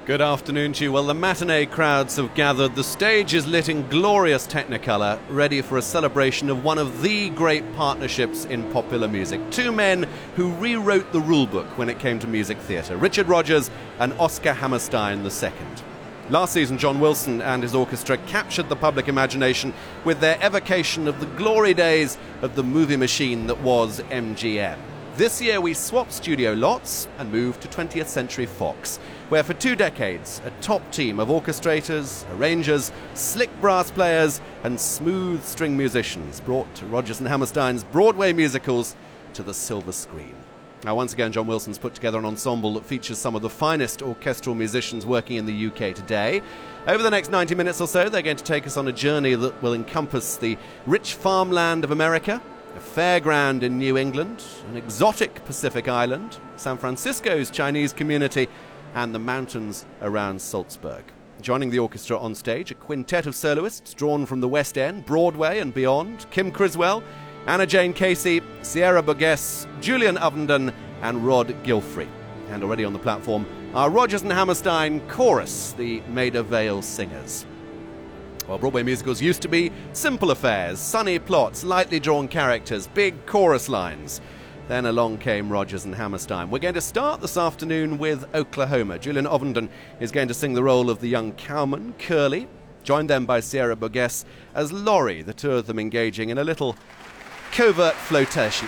Good afternoon to you. Well, the matinee crowds have gathered. The stage is lit in glorious Technicolor, ready for a celebration of one of the great partnerships in popular music. Two men who rewrote the rulebook when it came to music theatre, Richard Rodgers and Oscar Hammerstein II. Last season, John Wilson and his orchestra captured the public imagination with their evocation of the glory days of the movie machine that was MGM. This year we swapped studio lots and moved to 20th Century Fox, where for 2 decades a top team of orchestrators, arrangers, slick brass players and smooth string musicians brought Rodgers and Hammerstein's Broadway musicals to the silver screen. Now, once again, John Wilson's put together an ensemble that features some of the finest orchestral musicians working in the UK today. Over the next 90 minutes or so, they're going to take us on a journey that will encompass the rich farmland of America, a fairground in New England, an exotic Pacific island, San Francisco's Chinese community, and the mountains around Salzburg. Joining the orchestra on stage, a quintet of soloists drawn from the West End, Broadway and beyond: Kim Criswell, Anna Jane Casey, Sierra Burgess, Julian Ovenden and Rod Gilfrey. And already on the platform are Rodgers and Hammerstein Chorus, the Maida Vale singers. Well, Broadway musicals used to be simple affairs, sunny plots, lightly drawn characters, big chorus lines. Then along came Rodgers and Hammerstein. We're going to start this afternoon with Oklahoma. Julian Ovenden is going to sing the role of the young cowman, Curly, joined then by Sierra Burgess as Laurie, the two of them engaging in a little covert flirtation.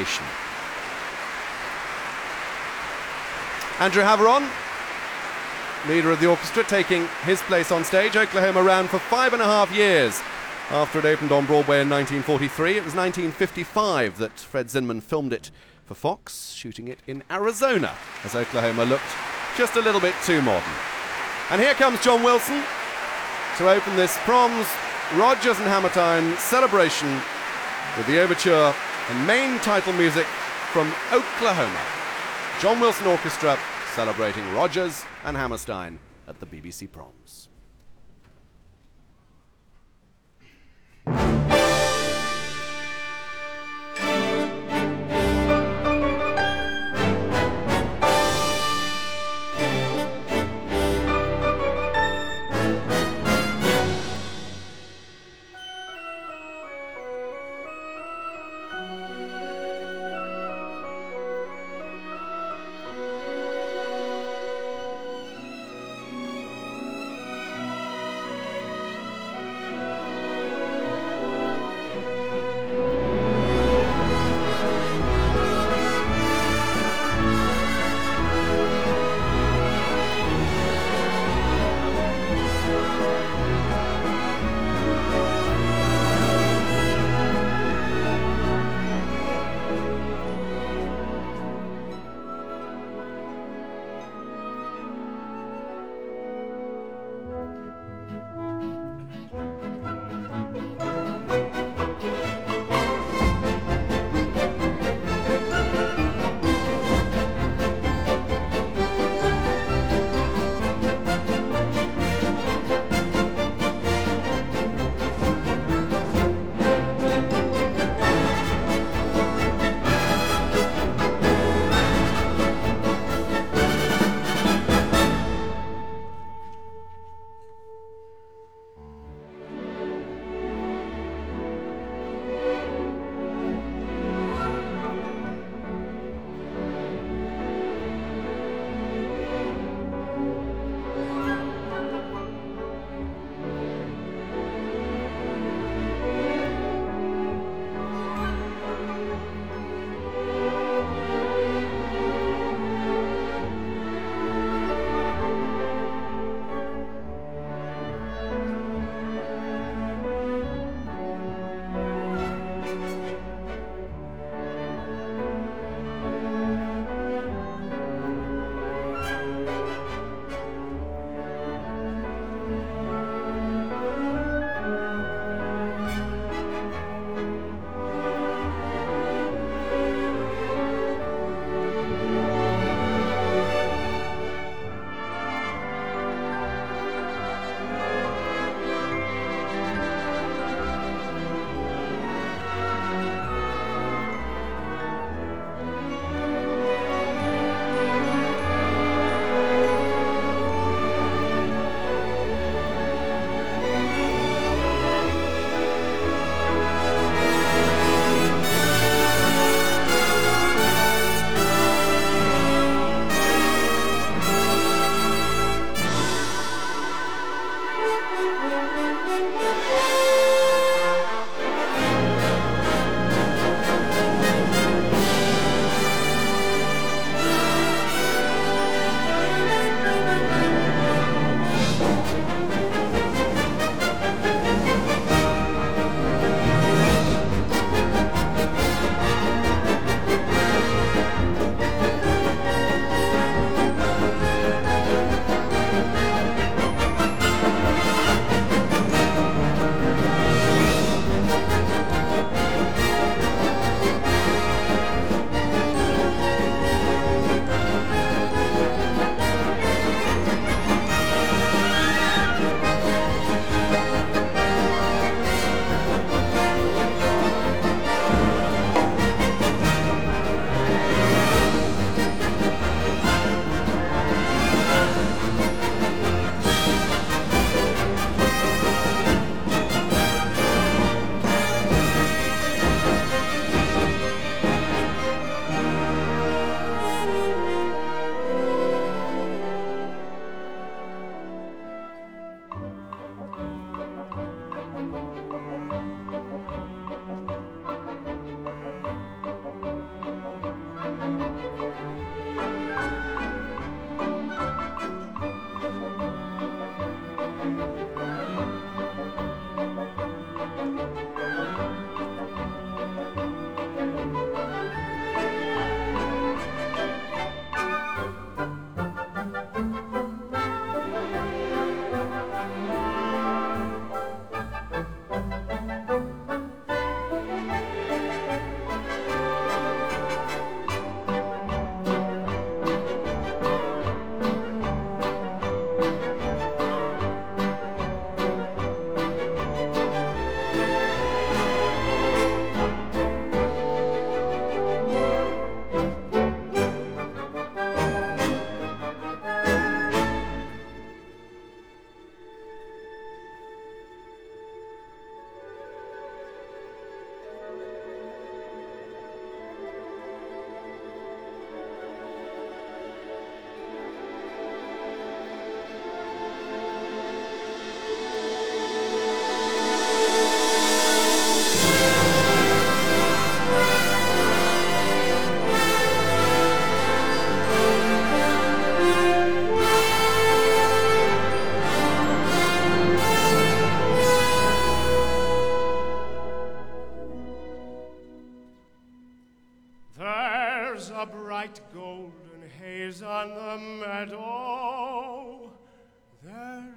Andrew Haveron, leader of the orchestra, taking his place on stage. Oklahoma ran for 5.5 years after it opened on Broadway in 1943. It was 1955 that Fred Zinman filmed it for Fox, shooting it in Arizona, as Oklahoma looked just a little bit too modern. And here comes John Wilson to open this Proms Rodgers and Hammerstein celebration with the overture and main title music from Oklahoma. John Wilson Orchestra celebrating Rodgers and Hammerstein at the BBC Proms.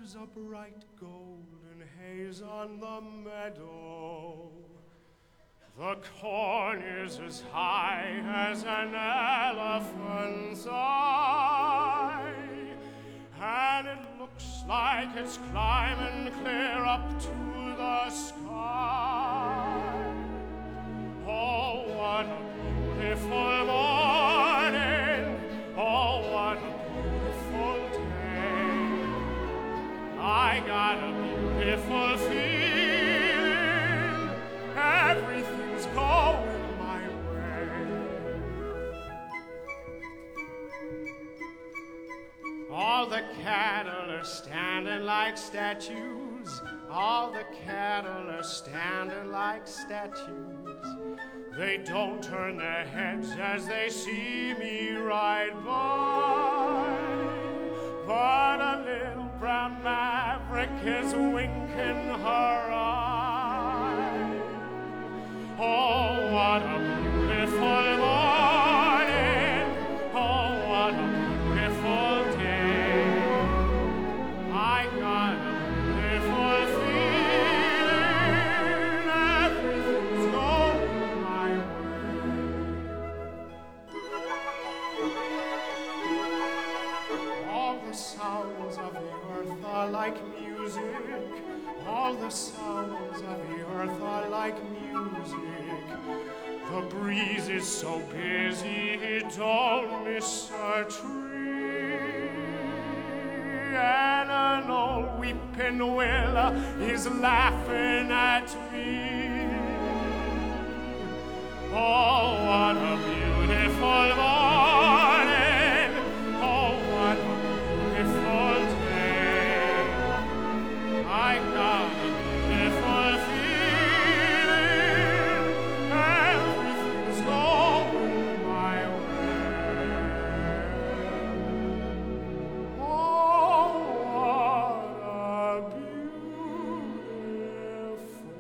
There's a bright golden haze on the meadow. The corn is as high as an elephant's eye, and it looks like it's climbing clear up to the sky. Oh, what a beautiful morning! Oh, what a beautiful day! I got a beautiful feeling. Everything's going my way. All the cattle are standing like statues. All the cattle are standing like statues. They don't turn their heads as they see me ride by. But a little brown maverick is winking her eye. Oh, what a beautiful morning. Oh, what a beautiful day. I got a beautiful feeling. Everything's going my way. All the sounds of the earth are like music. All the sounds of the earth are like music. The breeze is so busy he don't miss a tree. And an old weeping willow is laughing at me. Oh, what a beautiful morning. Oh, what a beautiful day. I got a beautiful feeling. Everything's going my way. Oh, what a beautiful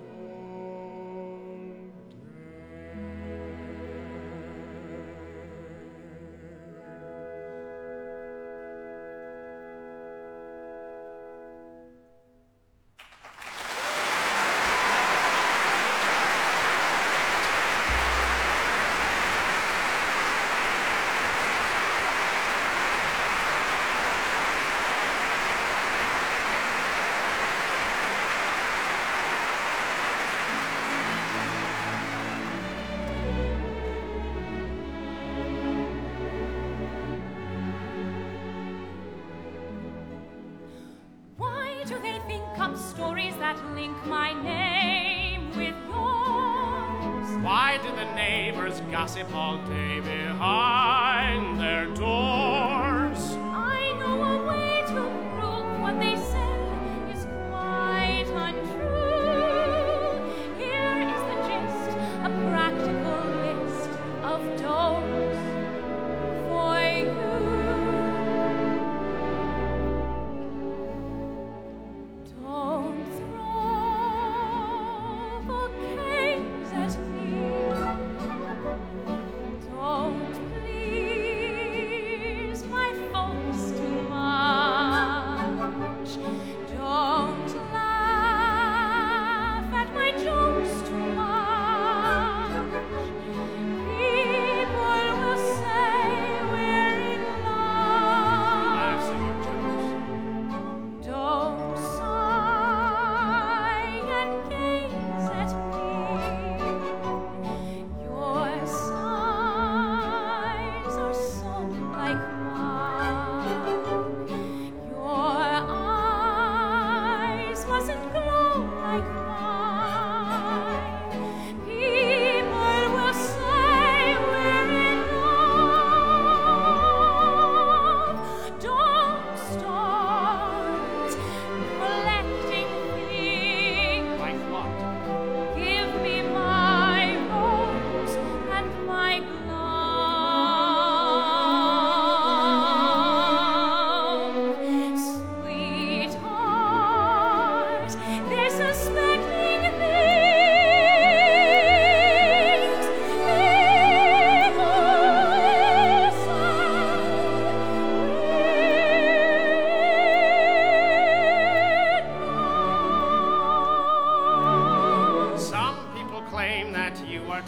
Why do they think up stories that link my name with yours? Why do the neighbors gossip all day behind their doors? I know a way to prove what they say is quite untrue. Here is the gist, a practical list of don'ts for you. Don't throw bouquets at me. Don't please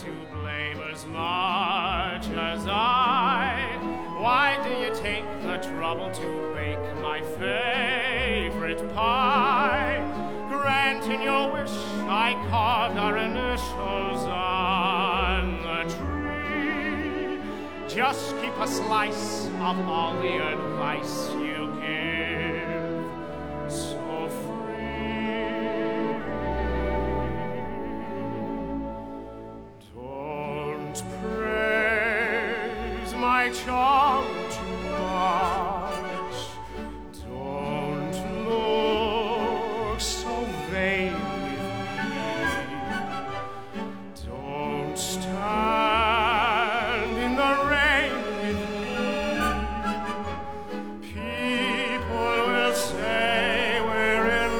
to blame as much as I. Why do you take the trouble to bake my favorite pie? Granting your wish, I carved our initials on the tree. Just keep a slice of all the advice you give, so free. Don't praise my charm too much. Don't look so vain with me. Don't stand in the rain with me. People will say we're in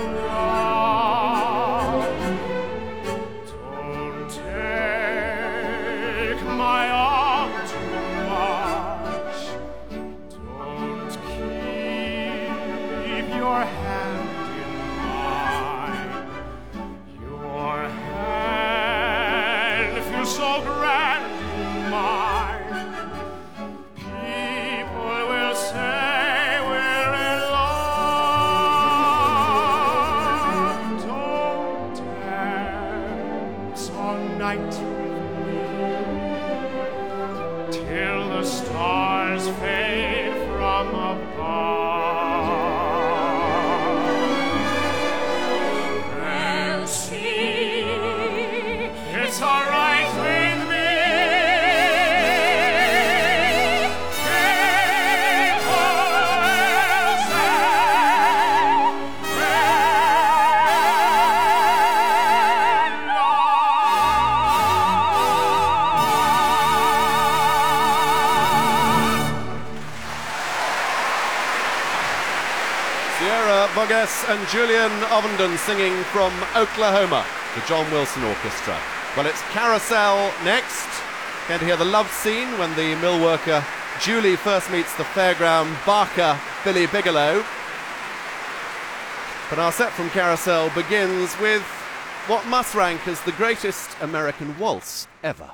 love. Don't take my arm too much. Don't keep your hand in mine. Your hand feels so grand in mine. People will say we're in love. Don't dance all night with me till the stars fade from above. And see, it's all right with me. People will say we're in love. Sierra Bogues and Julian Ovenden singing from Oklahoma, the John Wilson Orchestra. Well, it's Carousel next. Going to hear the love scene when the mill worker Julie first meets the fairground barker Billy Bigelow. But our set from Carousel begins with what must rank as the greatest American waltz ever.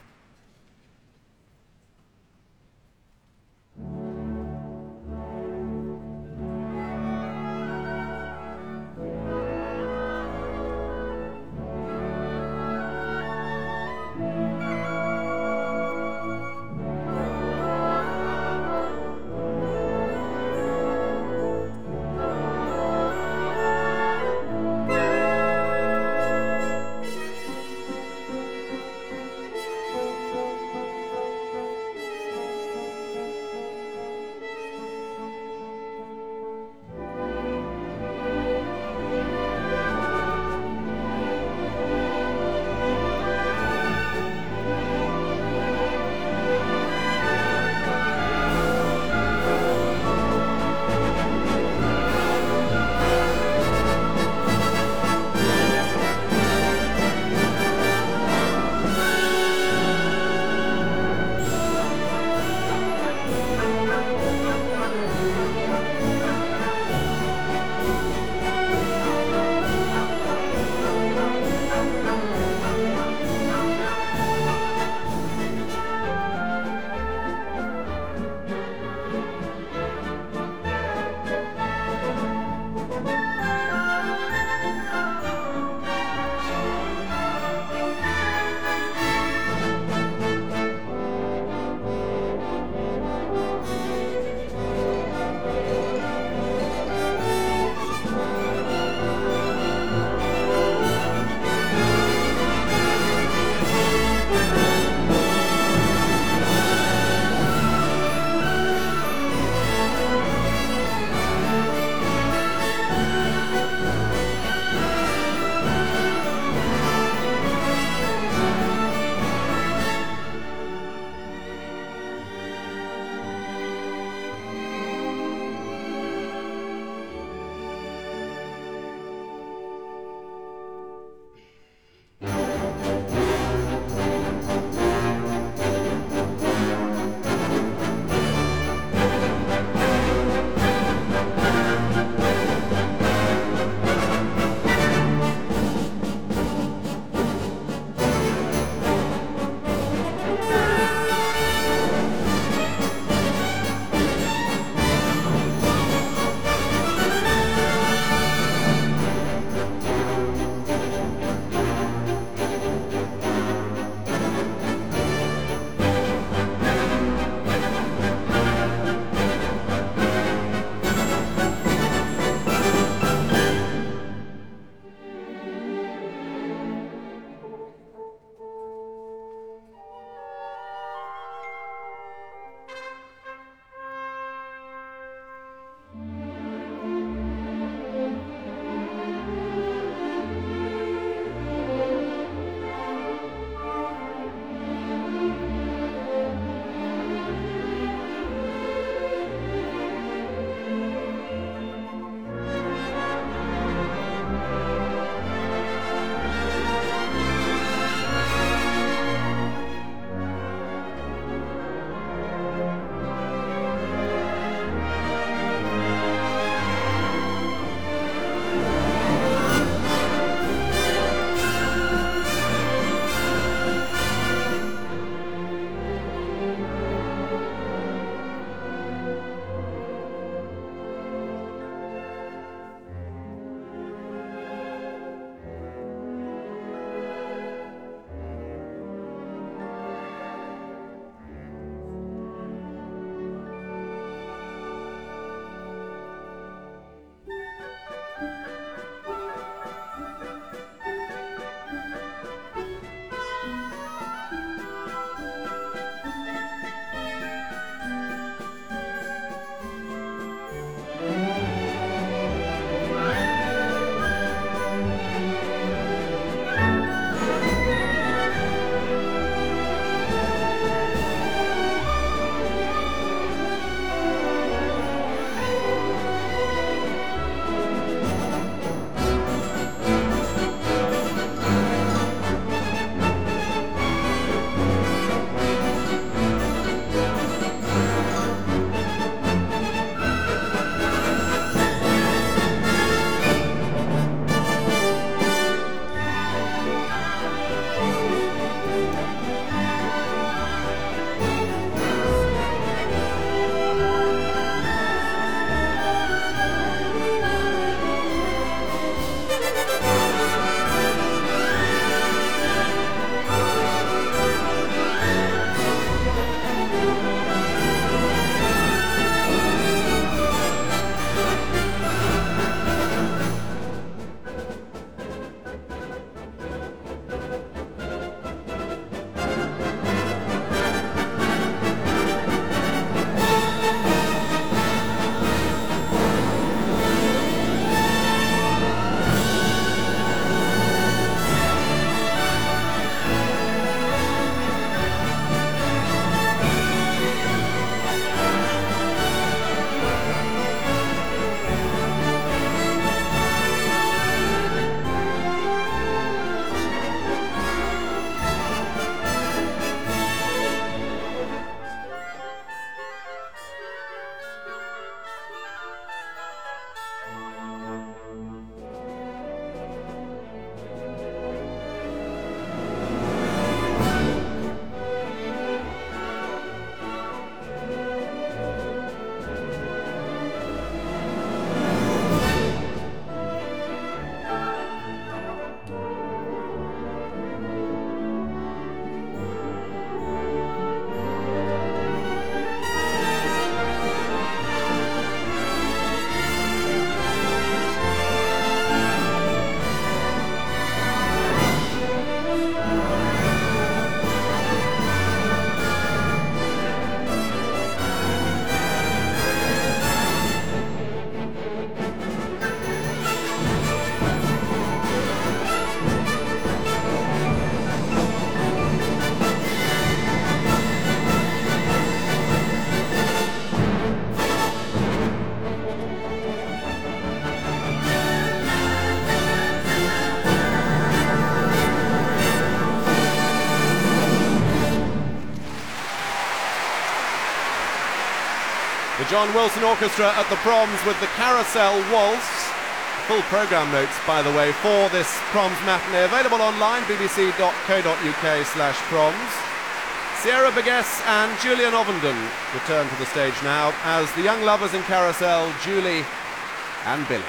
John Wilson Orchestra at the Proms with the Carousel Waltz. Full programme notes, by the way, for this Proms matinee available online, bbc.co.uk/proms. Sierra Burgess and Julian Ovenden return to the stage now as the young lovers in Carousel, Julie and Billy.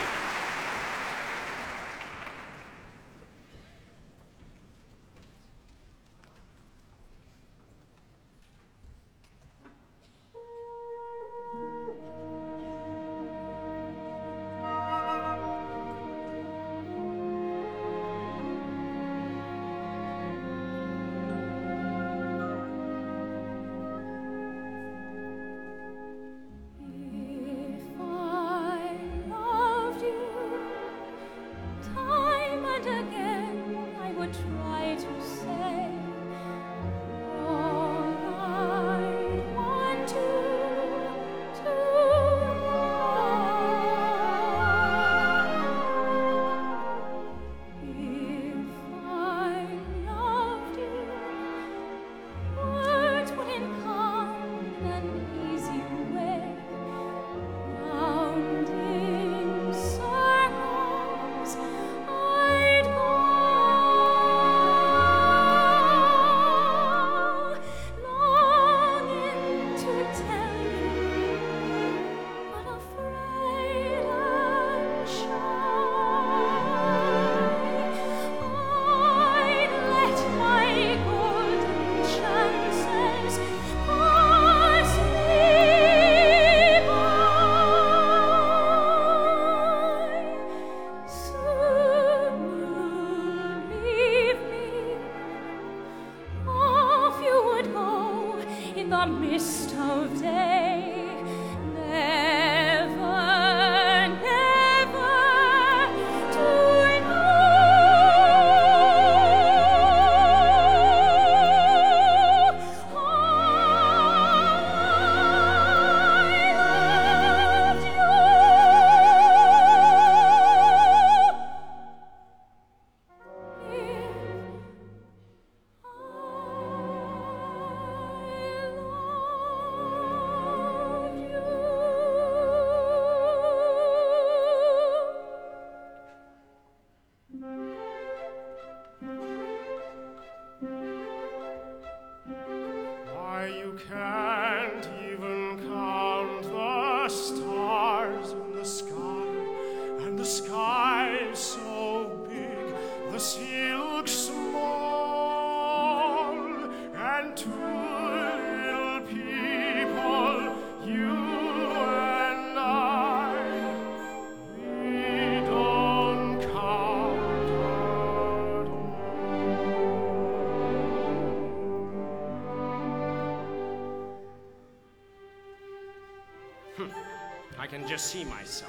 I can just see myself,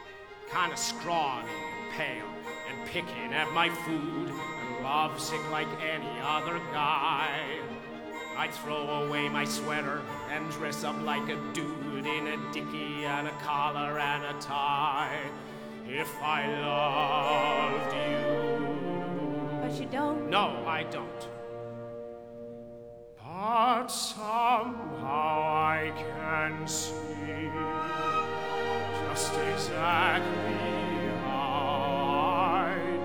kind of scrawny and pale and picking at my food and lovesick like any other guy. I'd throw away my sweater and dress up like a dude in a dickie and a collar and a tie if I loved you. But you don't? No, I don't. But somehow I can see just exactly how I'd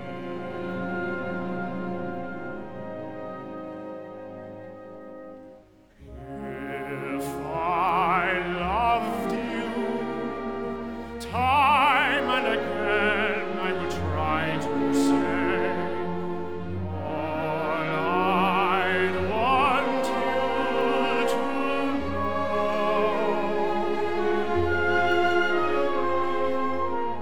be if I loved you. Time and again I would try to say all I'd want you to know.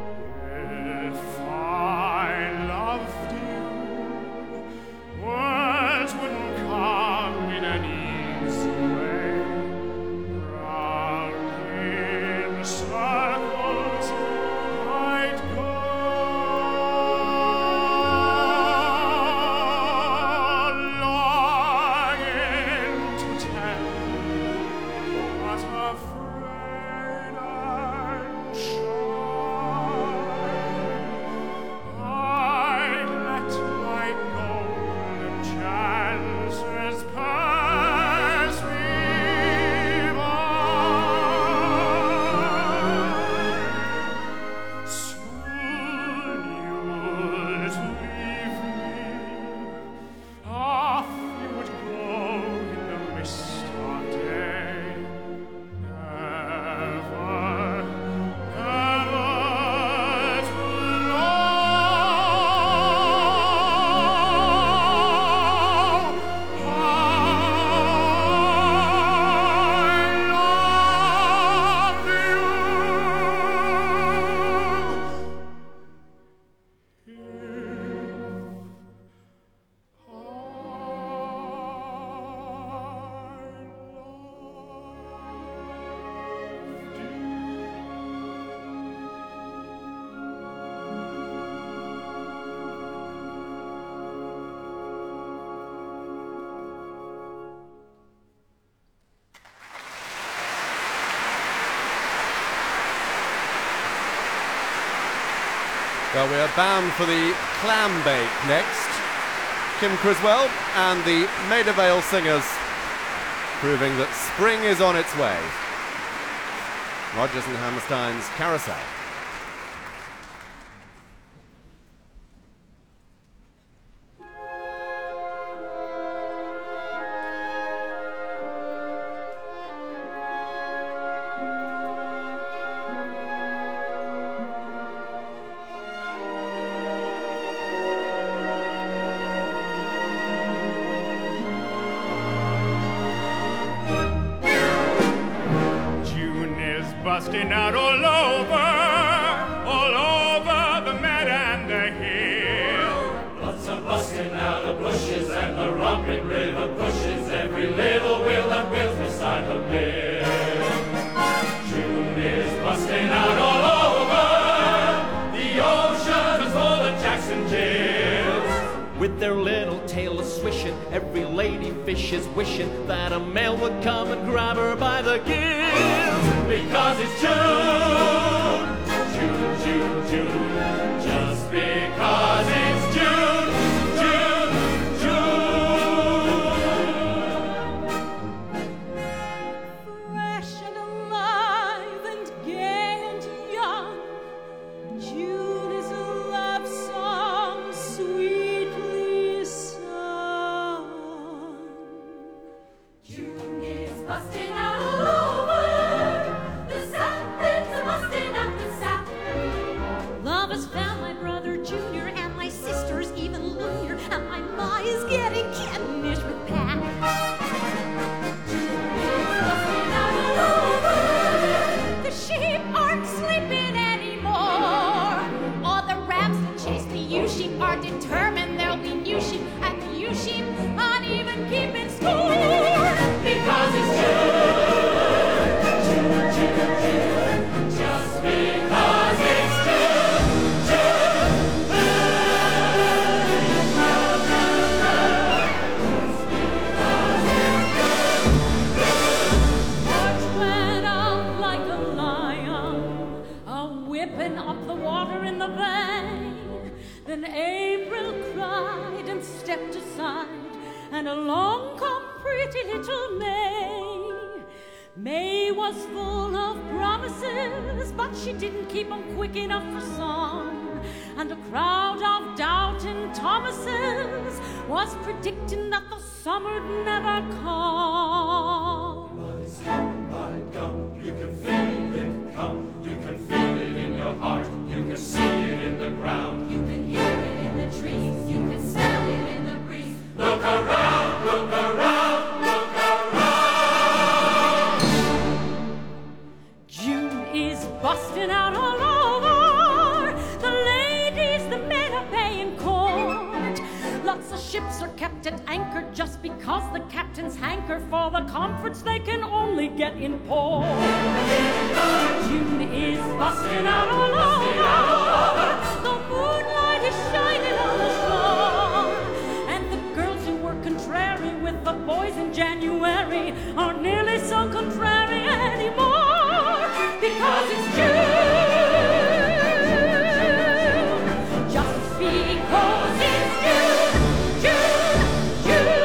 Well, we are bound for the clam bake next. Kim Criswell and the Maida Vale Singers, proving that spring is on its way. Rodgers and Hammerstein's Carousel. Busting out all over the meadow and the hill. Lots of busting out of bushes and the romping river pushes every little wheel that wheels beside the mill. June is busting out all over the ocean full of Jacks and Jills. With their little tails swishing, every lady fish is wishing that a male would come and grab her by the gills. Because it's June, June, June, June. Just because it's June, June, June. Fresh and alive and gay and young, June is a love song sweetly sung. June is busting out all over. The South is busting out the South. Love has found my brother Junior and my sisters even loonier, and my ma is getting kittenish with Pat. Busting out all over. The sheep aren't sleeping anymore. All the rams that chase the ewe sheep are determined there'll be new sheep, and the ewe sheep aren't even keeping score. Because it's June, June, June, June. Just because it's June, June. March went out like a lion, a-whipping up the water in the bay. Then April cried and stepped aside, and along come pretty little May. May was full of promises, but she didn't keep 'em quick enough for song. And a crowd of doubting Thomases was predicting that the summer'd never come. By gum, you can feel it come. You can feel it in your heart. You can see it in the ground. You can hear it in the trees, you can smell it in the breeze. Look around, look around, look around. June is busting out all over. The ladies, the men are paying court. Lots of ships are kept at anchor just because the captains hanker for the comforts they can only get in port. June is busting out all over. The moonlight is shining on the shore, and the girls who were contrary with the boys in January aren't nearly so contrary anymore. Because it's June, just because it's June, June, June.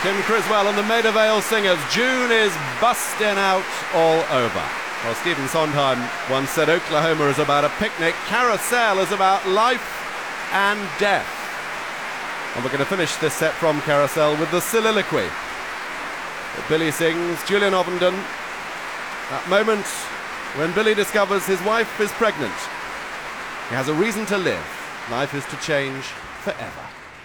Tim Criswell and the Maida Vale Singers. June is busting out all over. Well, Stephen Sondheim once said Oklahoma is about a picnic, Carousel is about life and death. And we're going to finish this set from Carousel with the soliloquy that Billy sings, Julian Ovenden. That moment when Billy discovers his wife is pregnant. He has a reason to live. Life is to change forever.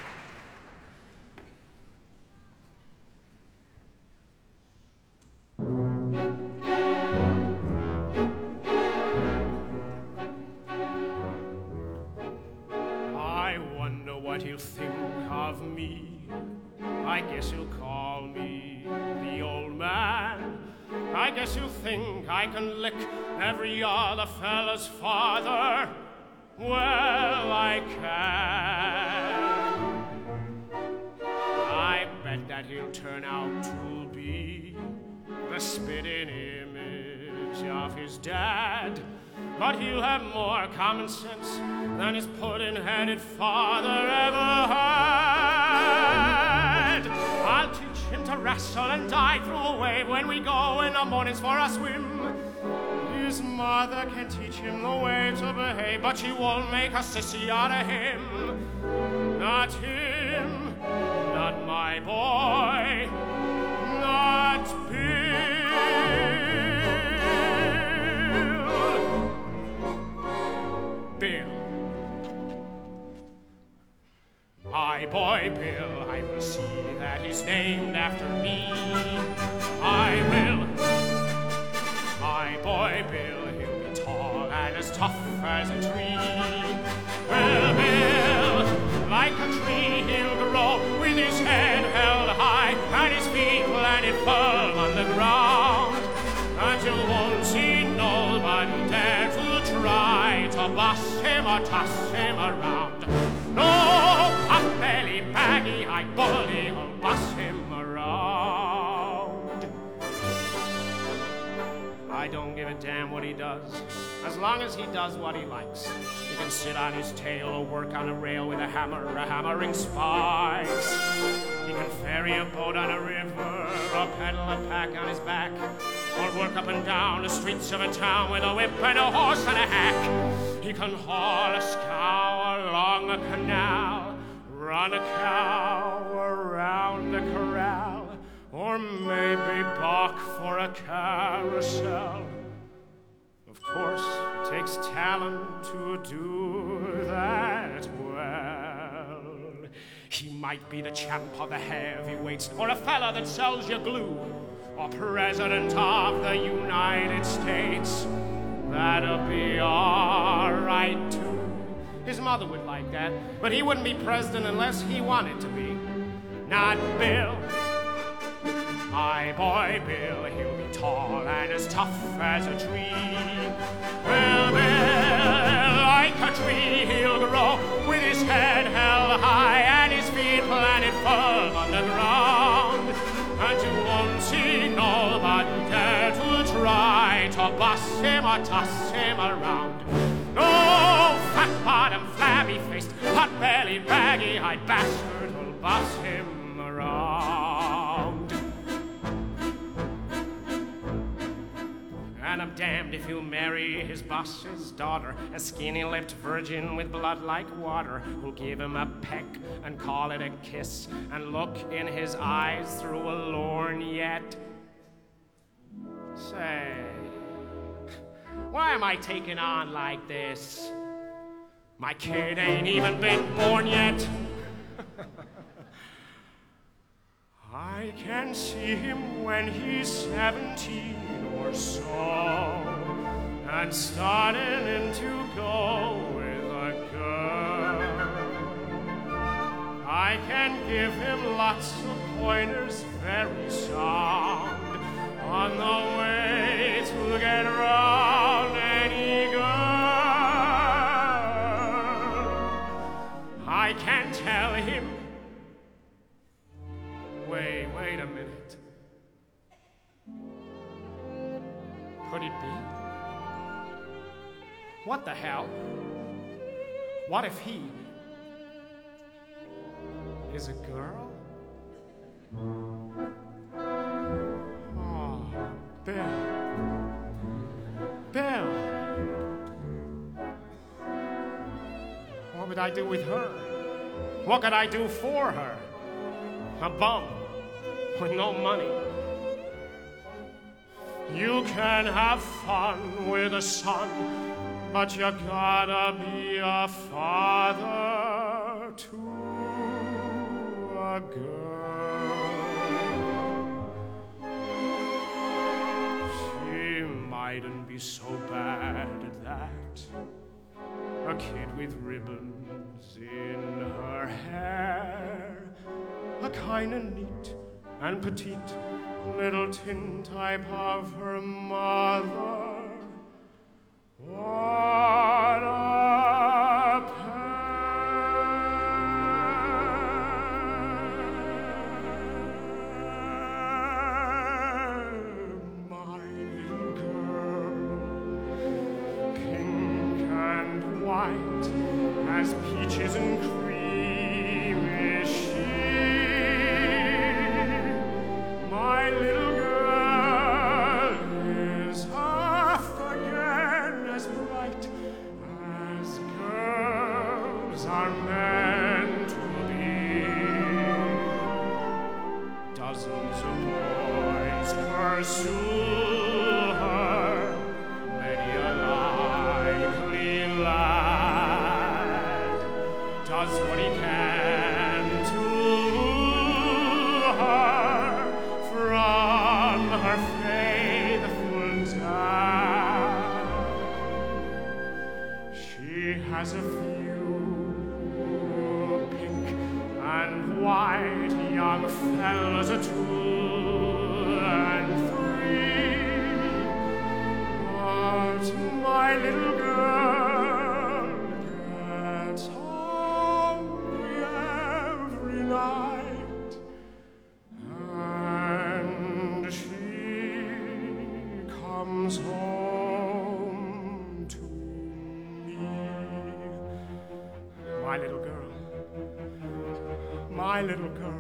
I wonder what he'll think of me. I guess he'll call me the old man. I guess he'll think I can lick every other fella's father. Well, I can. I bet that he'll turn out to be the spitting image of his dad. But he'll have more common sense than his pudding-headed father ever had. I'll teach him to wrestle and dive through a wave when we go in the mornings for a swim. His mother can teach him the way to behave, but she won't make a sissy out of him. Not him, not my boy, not Bill. Bill. My boy Bill, I will see that he's named after me. I will. My boy Bill, he'll be tall and as tough as a tree. Well, Bill, like a tree he'll grow, with his head held high and his feet planted firm on the ground. And you won't see nobody dare to try to boss him or toss him around. No pot-belly, baggy-eyed bully will boss him around. I don't give a damn what he does, as long as he does what he likes. He can sit on his tail or work on a rail with a hammer, hammering spikes. He can ferry a boat on a river or pedal a pack on his back, or work up and down the streets of a town with a whip and a horse and a hack. He can haul a scow along a canal, run a cow around a corral, or maybe balk for a carousel. Of course, it takes talent to do that well. He might be the champ of the heavyweights, or a fella that sells you glue, or president of the United States. That'll be all right, too. His mother would like that, but he wouldn't be president unless he wanted to be. Not Bill. My boy Bill, he'll be tall and as tough as a tree. Well, Bill, like a tree he'll grow, with his head held high and his feet planted firm on the ground. And you won't see nobody dare to try to boss him or toss him around. No fat-bottom, flabby-faced, pot-bellied, baggy-eyed bastard will boss him around. And I'm damned if he'll marry his boss's daughter, a skinny-lipped virgin with blood like water, who'll give him a peck and call it a kiss, and look in his eyes through a lorgnette. Say, why am I taking on like this? My kid ain't even been born yet. I can see him when he's 17 or so, and starting in to go with a girl. I can give him lots of pointers very sound on the way to get around any girl. I can tell him, wait a minute. Could it be? What the hell? What if he is a girl? could I do with her? What could I do for her? A bum with no money. You can have fun with a son, but you gotta be a father to a girl. She mightn't be so bad at that. A kid with ribbons in her hair, a kinda neat and petite little tin type of her mother. What a pair, my little girl, pink and white as peaches and cream is she. My little girl is half again as bright as girls are meant to be. Dozens of boys pursue her, many a likely lad does what he can to lure her from her faithful dad. She has a few pink and white young fellas, a 2 and 3, but my little girl gets hungry every night, and she comes home to me. My little girl, my little girl,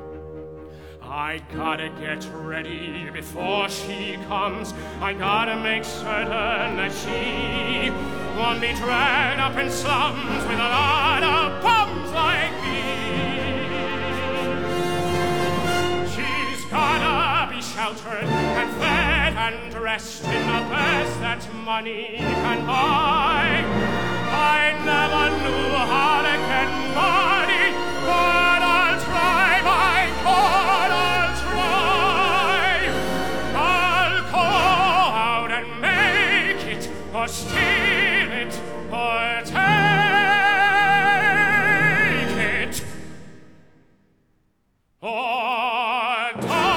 I gotta get ready before she comes. I gotta make certain that she won't be dragged up in slums with a lot of bums like me. She's gotta be sheltered and fed and dressed in the best that money can buy. I never knew how to get money, but I'll try, my God, I'll try. I'll go out and make it, or steal it, or take it, or die.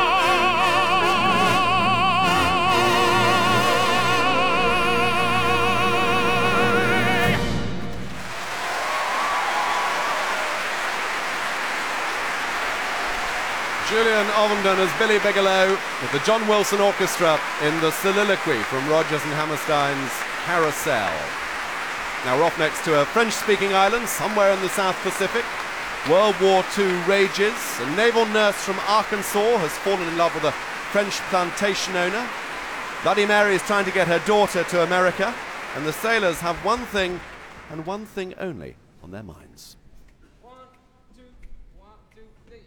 Julian Ovenden as Billy Bigelow with the John Wilson Orchestra in the soliloquy from Rodgers and Hammerstein's Carousel. Now we're off next to a French-speaking island somewhere in the South Pacific. World War II rages. A naval nurse from Arkansas has fallen in love with a French plantation owner. Bloody Mary is trying to get her daughter to America, and the sailors have one thing and one thing only on their minds. 1, 2, 1, 2, 3.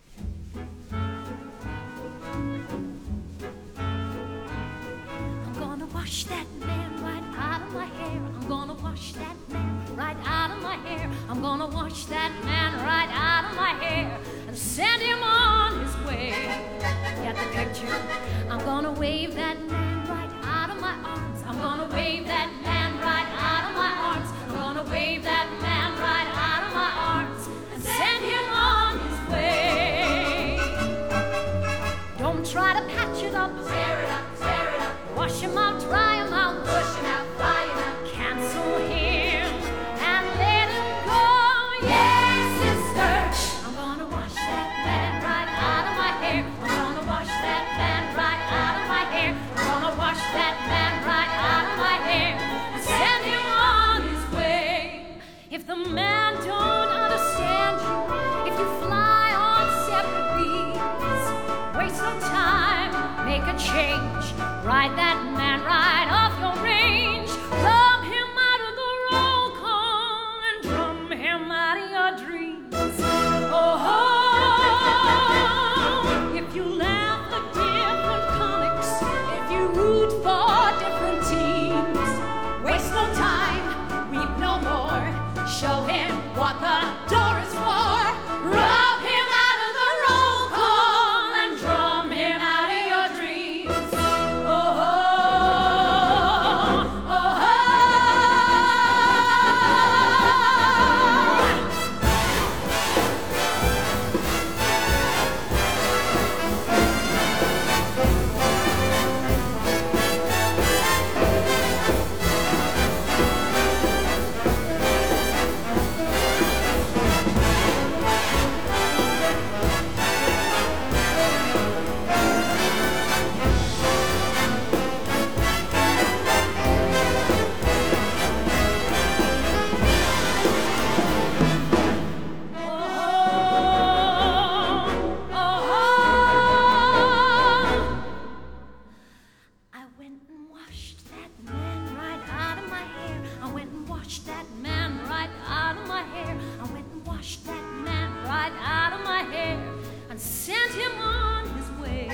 I'm gonna wash that man right out of my hair. I'm gonna wash that man right out of my hair. I'm gonna wash that man right out of my hair and send him on his way. Get the picture? I'm gonna wave that man right out of my arms. I'm gonna wave that man right out of my arms. I'm gonna wave that man right out of my arms and send him on his way. Don't try to patch it up, tear it up, tear it up. Wash him out, dry him out, push him out, fly him out. Cancel him and let him go. Yes, sister. I'm gonna wash that man right out of my hair. I'm gonna wash that man right out of my hair. I'm gonna wash that man right out of my hair and send him on his way. If the man don't understand you, if you fly on separate wheels, waste no time, make a change. Ride that man right off your range. Love him out of the roll call and drum sent him on his way.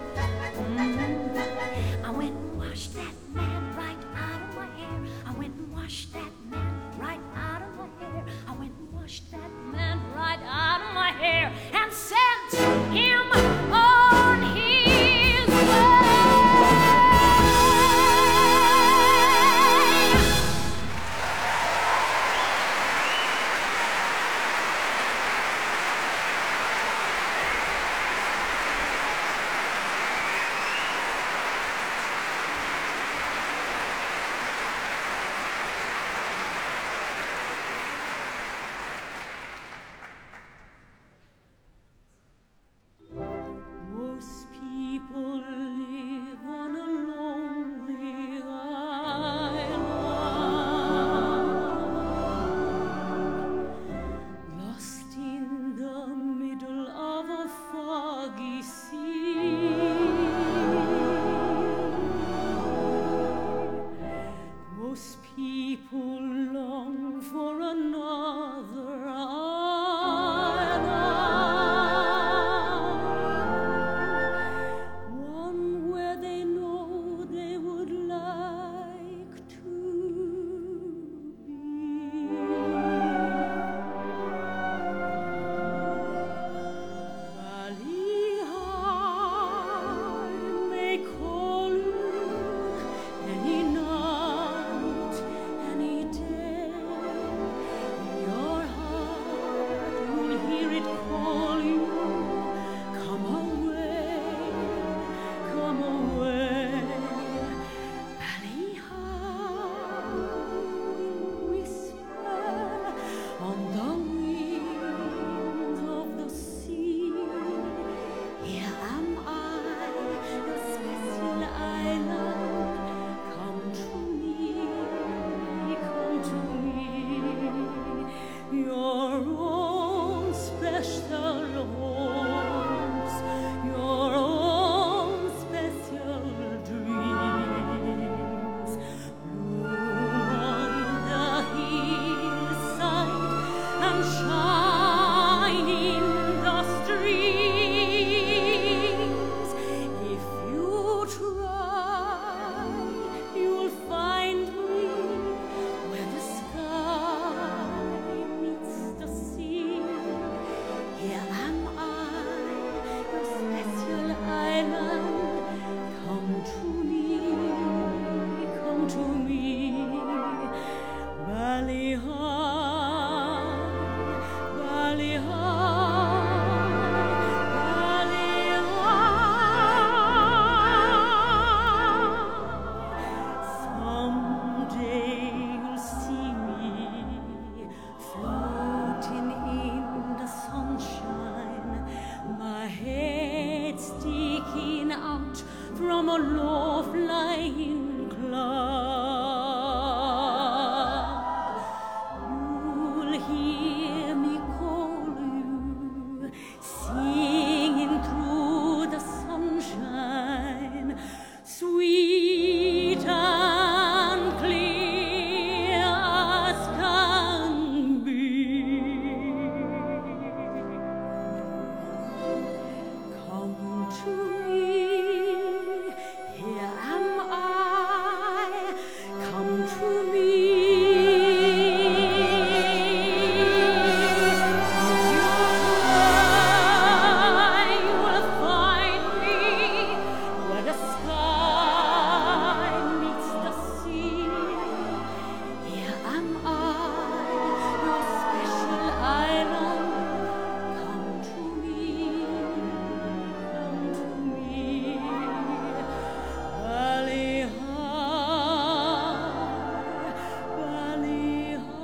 I went and washed that man right out of my hair. I went and washed that man right out of my hair. I went and washed that man right out of my hair and sent him on his way. Most people live on a lonely island, lost in the middle of a foggy sea. Most people long for another island, one where they know they would like to be. Valley High may call you any night, any day. In your heart you'll hear it call you. Come away, come away. Valley High will whisper on the wings of the sea. Here am I, your special island. Come to me, come to me. Your own special homes, your own special dreams. Bloom on the hillside and shine in the streams. If you try, you'll find me where the sky meets the sea. Here am I, your special island. Come to me, come to me. Valley High, Valley High, Valley High. Someday you'll see me floating in the sunshine, my head sticking out from a low-flying cloud. You'll hear me call you, singing through the sunshine, sweet and clear as can be. Come to me, here am I. Come to me. You will find me where the sky meets the sea. Here am I, your special island. Come to me, come to me. Valley High, Valley High,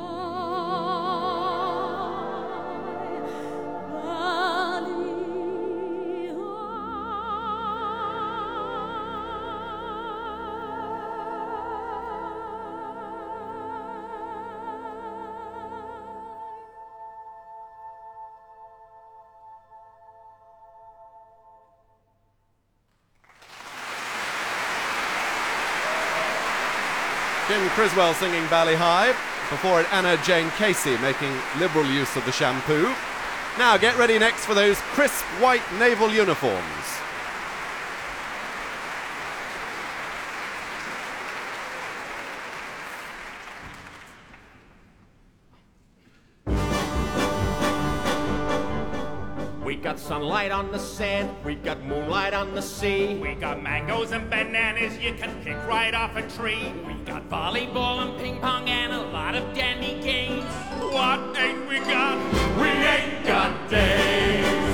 Jim Criswell singing Bally High. Before it, Anna Jane Casey making liberal use of the shampoo. Now get ready next for those crisp white naval uniforms. We got sunlight on the sand, we got moonlight on the sea. We got mangoes and bananas you can pick right off a tree. We got volleyball and ping pong and a lot of dandy games. What ain't we got? We ain't got days.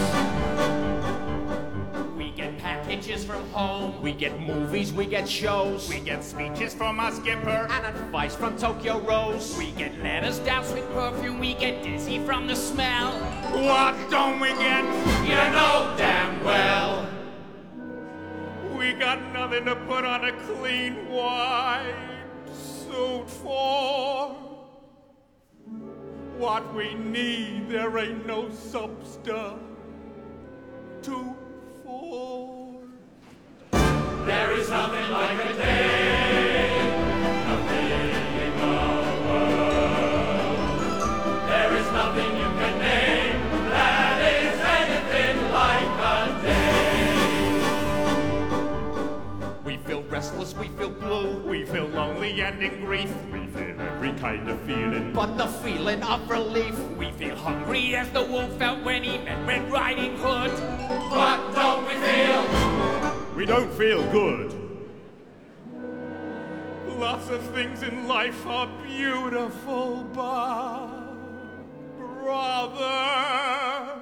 We get packages from home, we get movies, we get shows. We get speeches from our skipper and advice from Tokyo Rose. We get letters doused with perfume, we get dizzy from the smell. What don't we get? You know damn well. We got nothing to put on a clean white suit for. What we need, there ain't no substitute for. There is nothing like a day, nothing in the world. There is nothing you can name that is anything like a day. We feel restless, we feel blue, We feel lonely and in grief. We feel every kind of feeling. but the feeling of relief. We feel hungry as the wolf felt when he met Red Riding Hood. What don't we feel? We don't feel good. Lots of things in life are beautiful, but brother,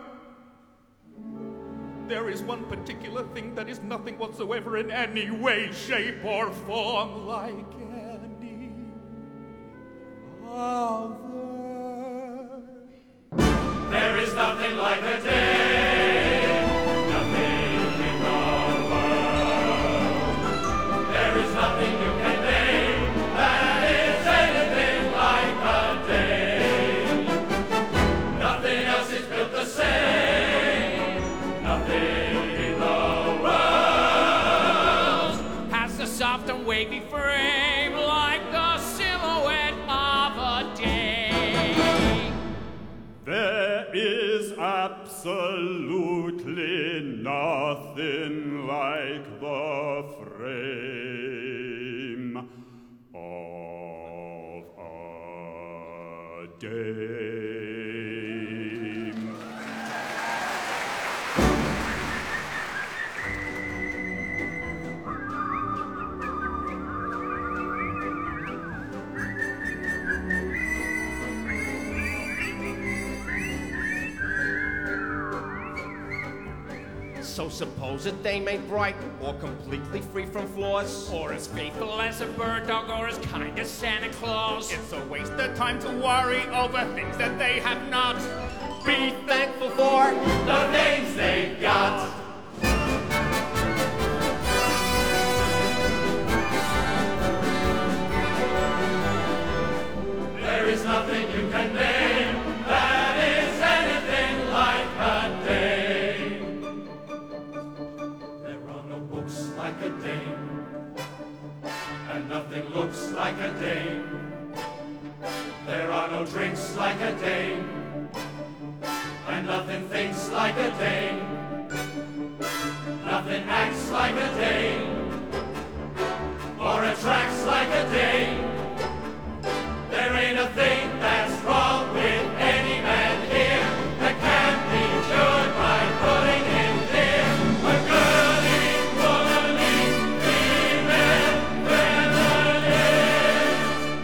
there is one particular thing that is nothing whatsoever in any way, shape, or form like any other. There is nothing like a day, nothing in the world. There is nothing you can name that is anything like a day. Nothing else is built the same, nothing in the world. Has a soft and wavy frame like the silhouette of a day. There is absolutely nothing like the frame of a dame. So suppose that they made bright or completely free from flaws, Or as faithful as a bird dog, or as kind as Santa Claus. It's a waste of time to worry over things that they have not. be thankful for. The names they got. There is nothing you can name that is anything like a day. There are no books like a dame, and nothing looks like a dame. There are no drinks like a dame, and nothing thinks like a dame. Nothing acts like a dame, or attracts like a dame. There ain't a thing that's wrong with any man here that can't be cured by putting in there a girly, womanly, female feminine.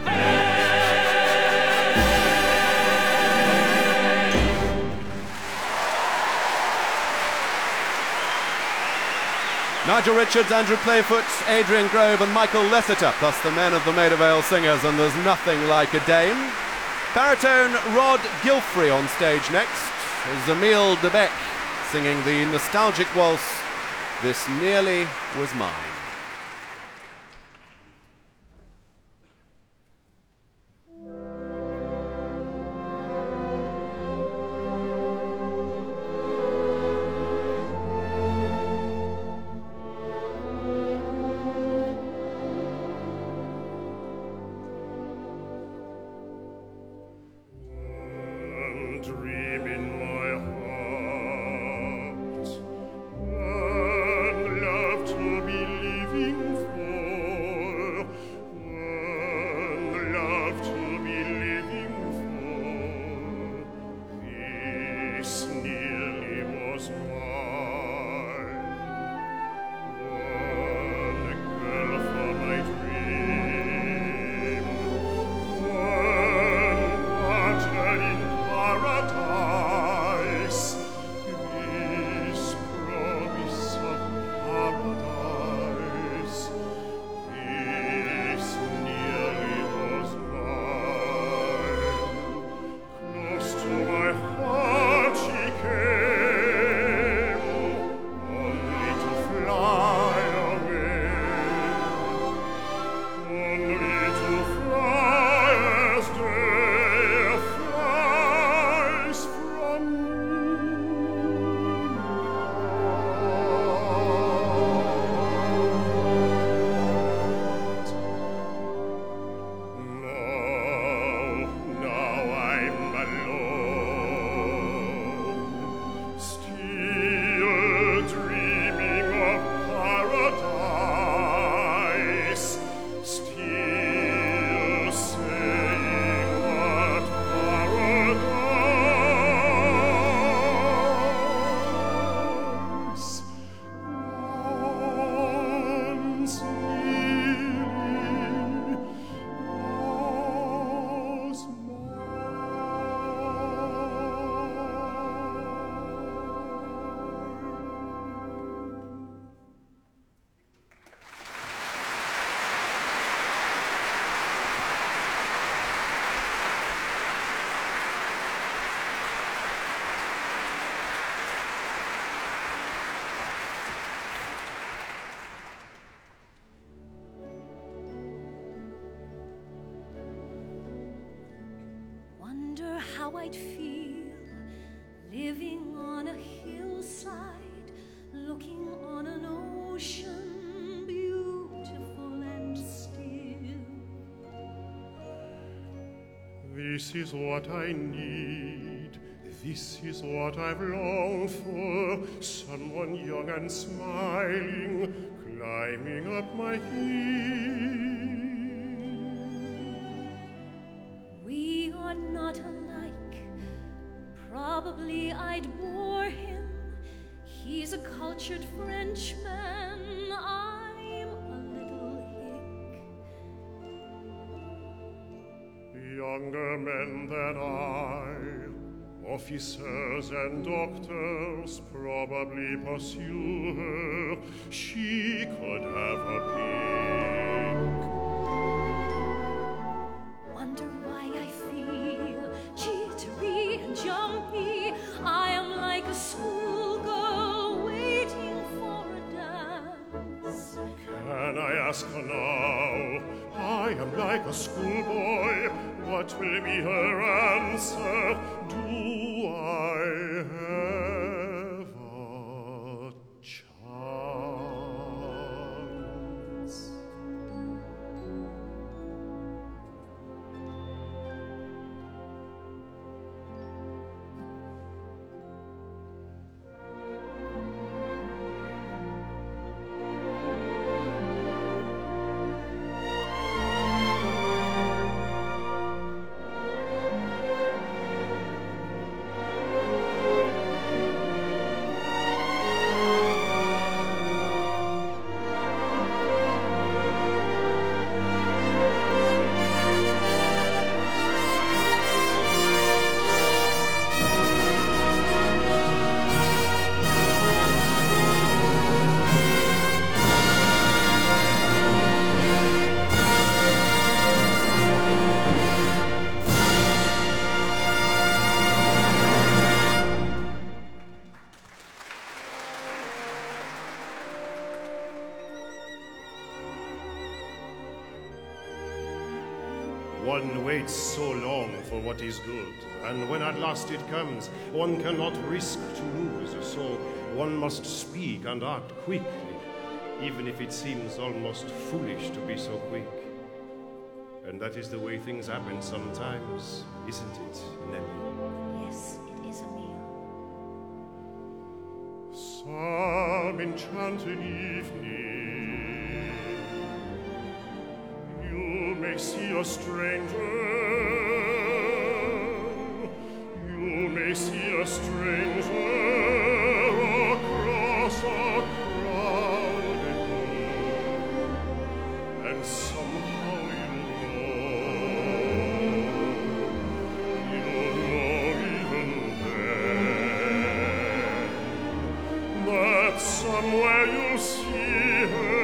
Nigel Richards, Andrew Playfoot, Adrian Grove and Michael Leciter, plus the men of the Maid of Vale Singers, and There's Nothing Like a Dame. Baritone Rod Gilfrey on stage next. Zamil Debec singing the nostalgic waltz, This Nearly Was Mine. Dream in my I'd feel living on a hillside, looking on an ocean beautiful and still. This is what I need, this is what I've longed for, someone young and smiling, climbing up my hill. We are not alike, probably I'd bore him. He's a cultured Frenchman, I'm a little hick. Younger men than I, officers and doctors, probably pursue her. She could have a pick. Wonder why I feel jittery and jumpy. I am like a schoolgirl waiting for a dance. Can I ask her now? I am like a schoolboy. What will be her answer? Do I have a chance? One waits so long for what is good, and when at last it comes, one cannot risk to lose, so one must speak and act quickly, even if it seems almost foolish to be so quick. And that is the way things happen sometimes, isn't it, Nellie? Yes, it is, Emile. Some enchanted evening, you may see a stranger. You may see a stranger across a crowded room, and somehow you'll know even then that somewhere you'll see her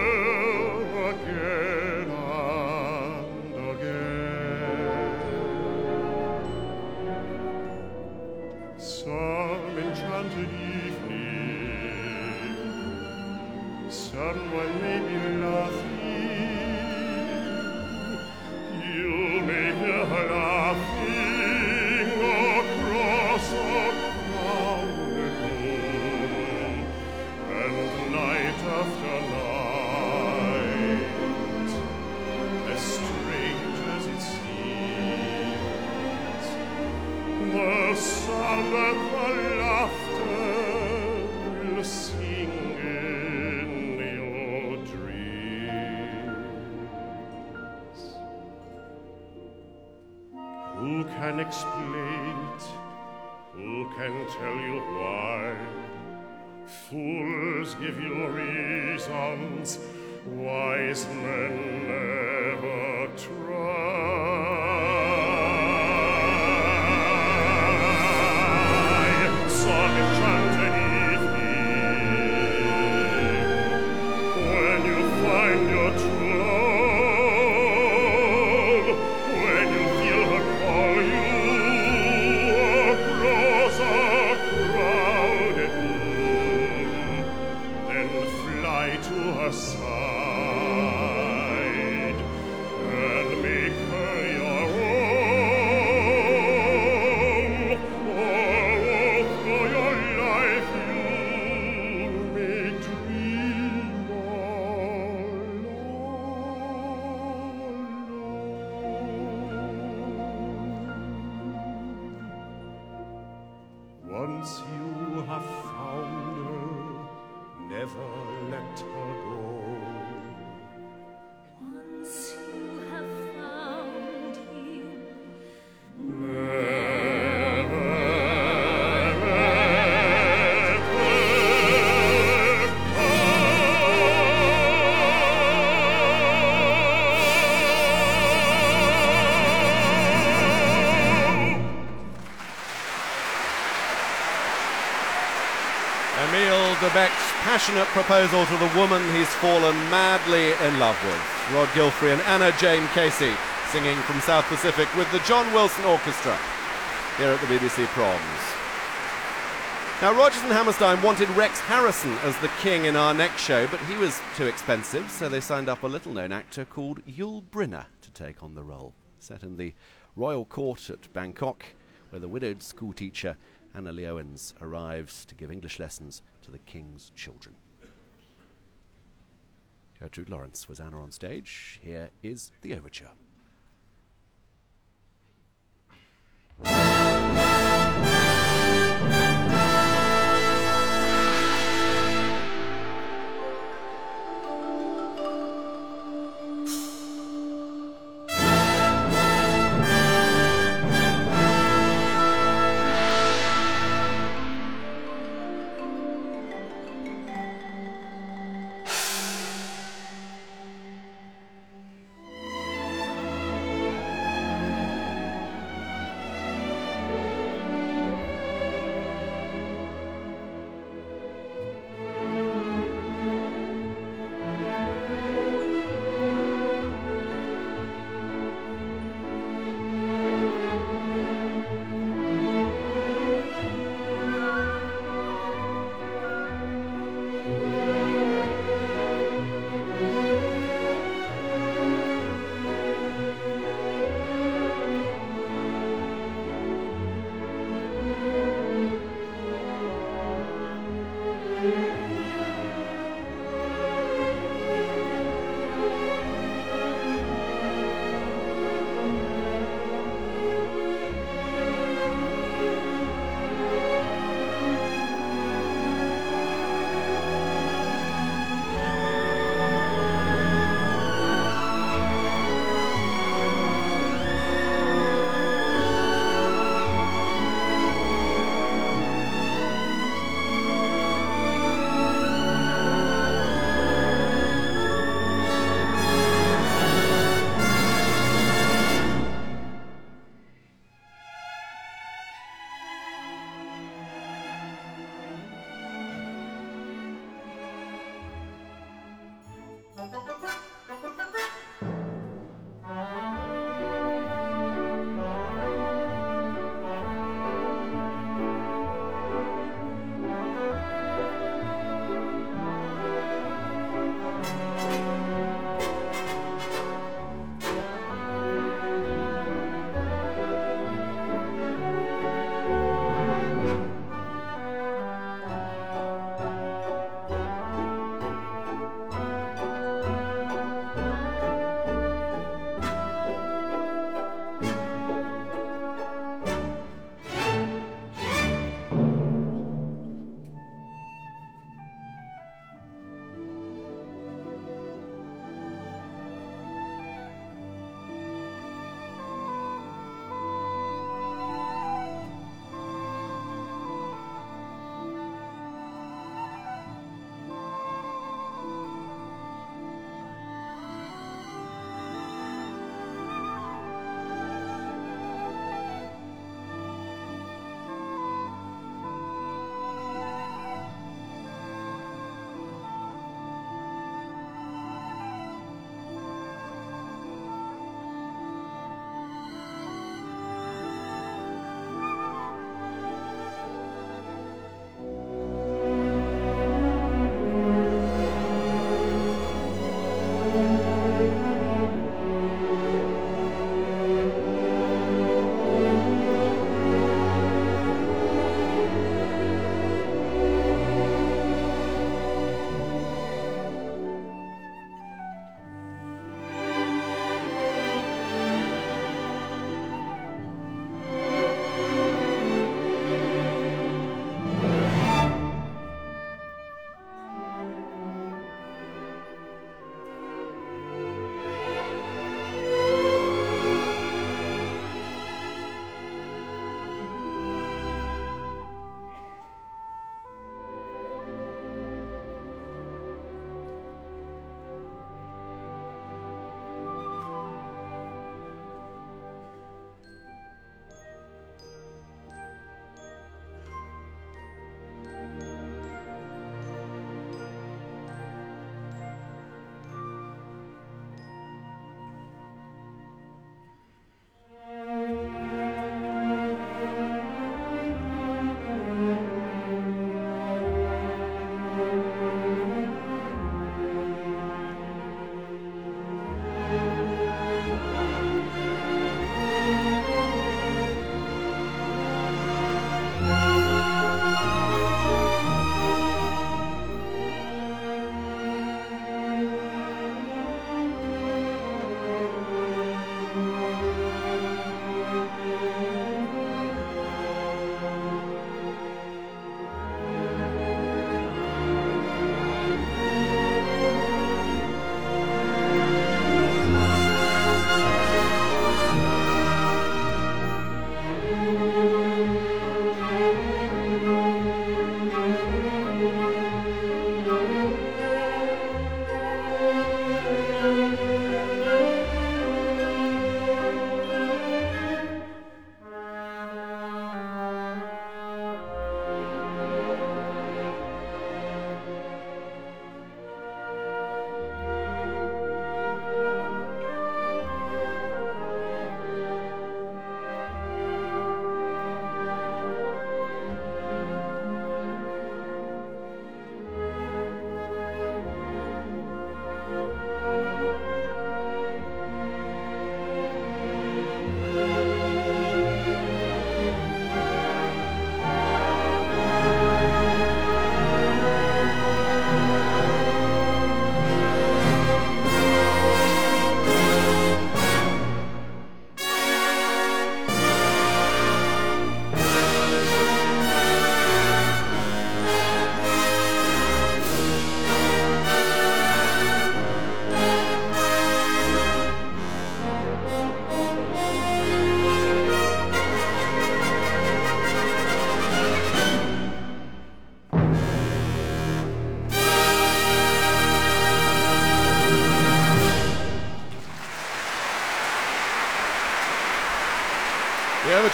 again and again. Some enchanted evening, someone may be laughing. You may hear her laughing across a crowded room, and night after night, as strange as it seems, the sound of her laughter will sing in your dreams. Who can explain it? Who can tell you why? Fools give you reasons, wise men never try. Some enchanted evening, when you find your true love, when you feel her call you across a crowded room, then fly to her side and make her your never let her go. Once you have found him, Emile de Bec's passionate proposal to the woman he's fallen madly in love with. Rod Gilfrey and Anna Jane Casey singing from South Pacific with the John Wilson Orchestra here at the BBC Proms. Now, Rodgers and Hammerstein wanted Rex Harrison as the king in our next show, but he was too expensive, so they signed up a little-known actor called Yul Brynner to take on the role, set in the royal court at Bangkok, where the widowed schoolteacher Anna Lee Owens arrives to give English lessons to the king's children. Gertrude Lawrence was Anna on stage. Here is the overture.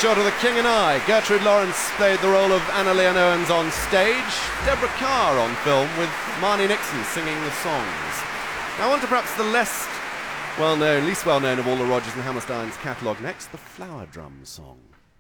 shot of The King and I. Gertrude Lawrence played the role of Anna Leon Owens on stage. Deborah Carr on film with Marnie Nixon singing the songs. Now on to perhaps the least well-known of all the Rodgers and Hammerstein's catalogue. Next, the Flower Drum Song.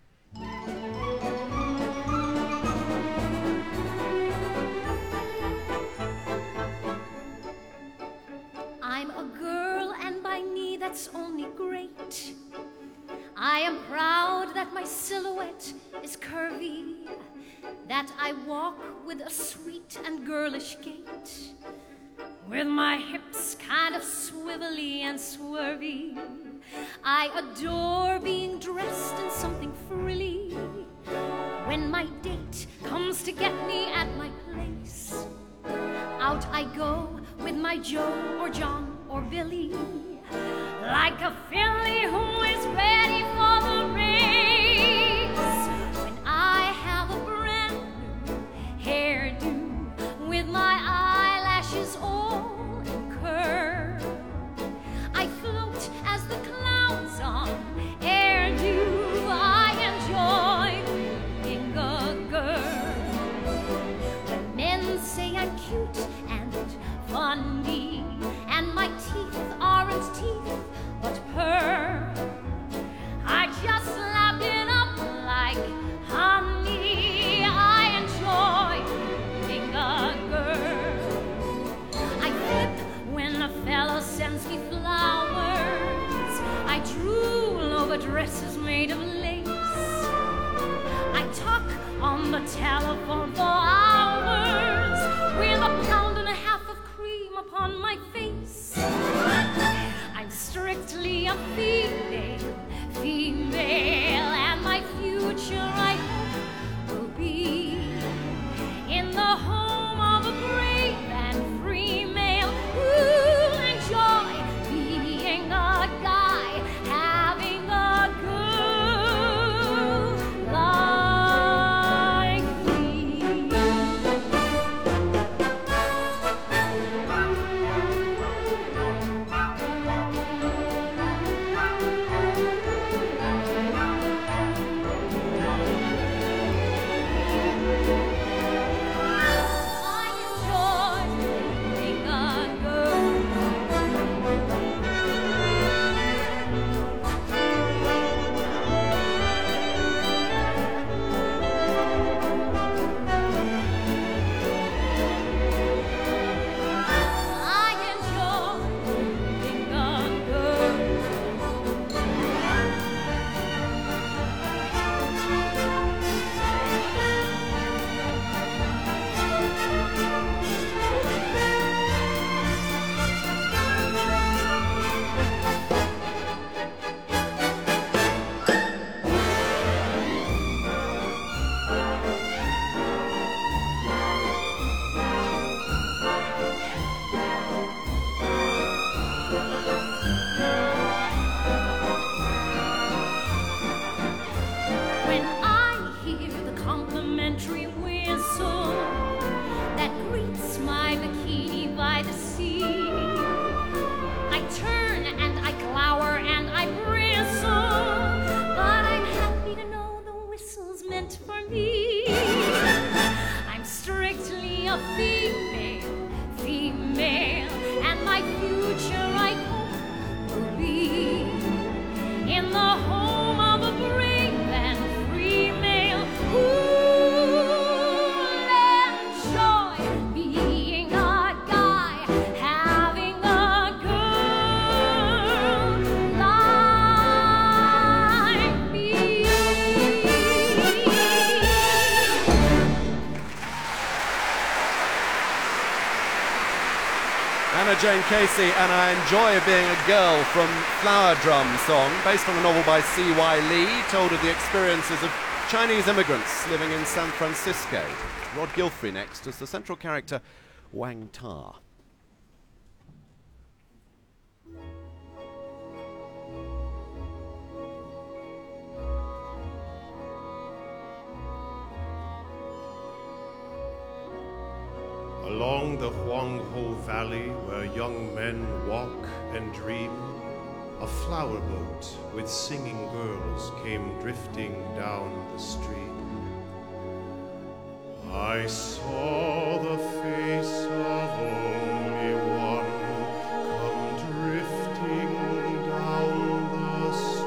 I'm a girl and by me that's only great. I am proud that my silhouette is curvy, that I walk with a sweet and girlish gait, with my hips kind of swivelly and swervy. I adore being dressed in something frilly. When my date comes to get me at my place, out I go with my Joe or John or Billy, like a filly who is ready for the race. When I have a brand new hairdo with my eyelashes all in curl, I float as the clouds on air do. I enjoy being a girl. When men say I'm cute and funny, and my teeth aren't teeth but pearl, I just slap it up like honey. I enjoy being a girl. I flip when a fellow sends me flowers. I drool over dresses made of lace. I talk on the telephone for hours with a pound and a half of cream upon my face. I'm strictly a female, and my future I hope will be in the home of a brave and free male who'll enjoy being a guy, having a girl like me. When I hear the complimentary whistle that greets my bikini by the sea, I turn and I glower and I bristle, but I'm happy to know the whistle's meant for me. I'm strictly a female, and my future I hope will be in the home of a brave and free male who'll enjoy being a guy, having a girl like me. Anna Jane Casey and I Enjoy Being a Girl from Flower Drum Song, based on a novel by C.Y. Lee, told of the experiences of Chinese immigrants living in San Francisco. Rod Gilfrey next as the central character Wang Ta. Along the Huangho Valley, where young men walk and dream, A flower boat with singing girls came drifting down the stream. I saw the face of only one come drifting down the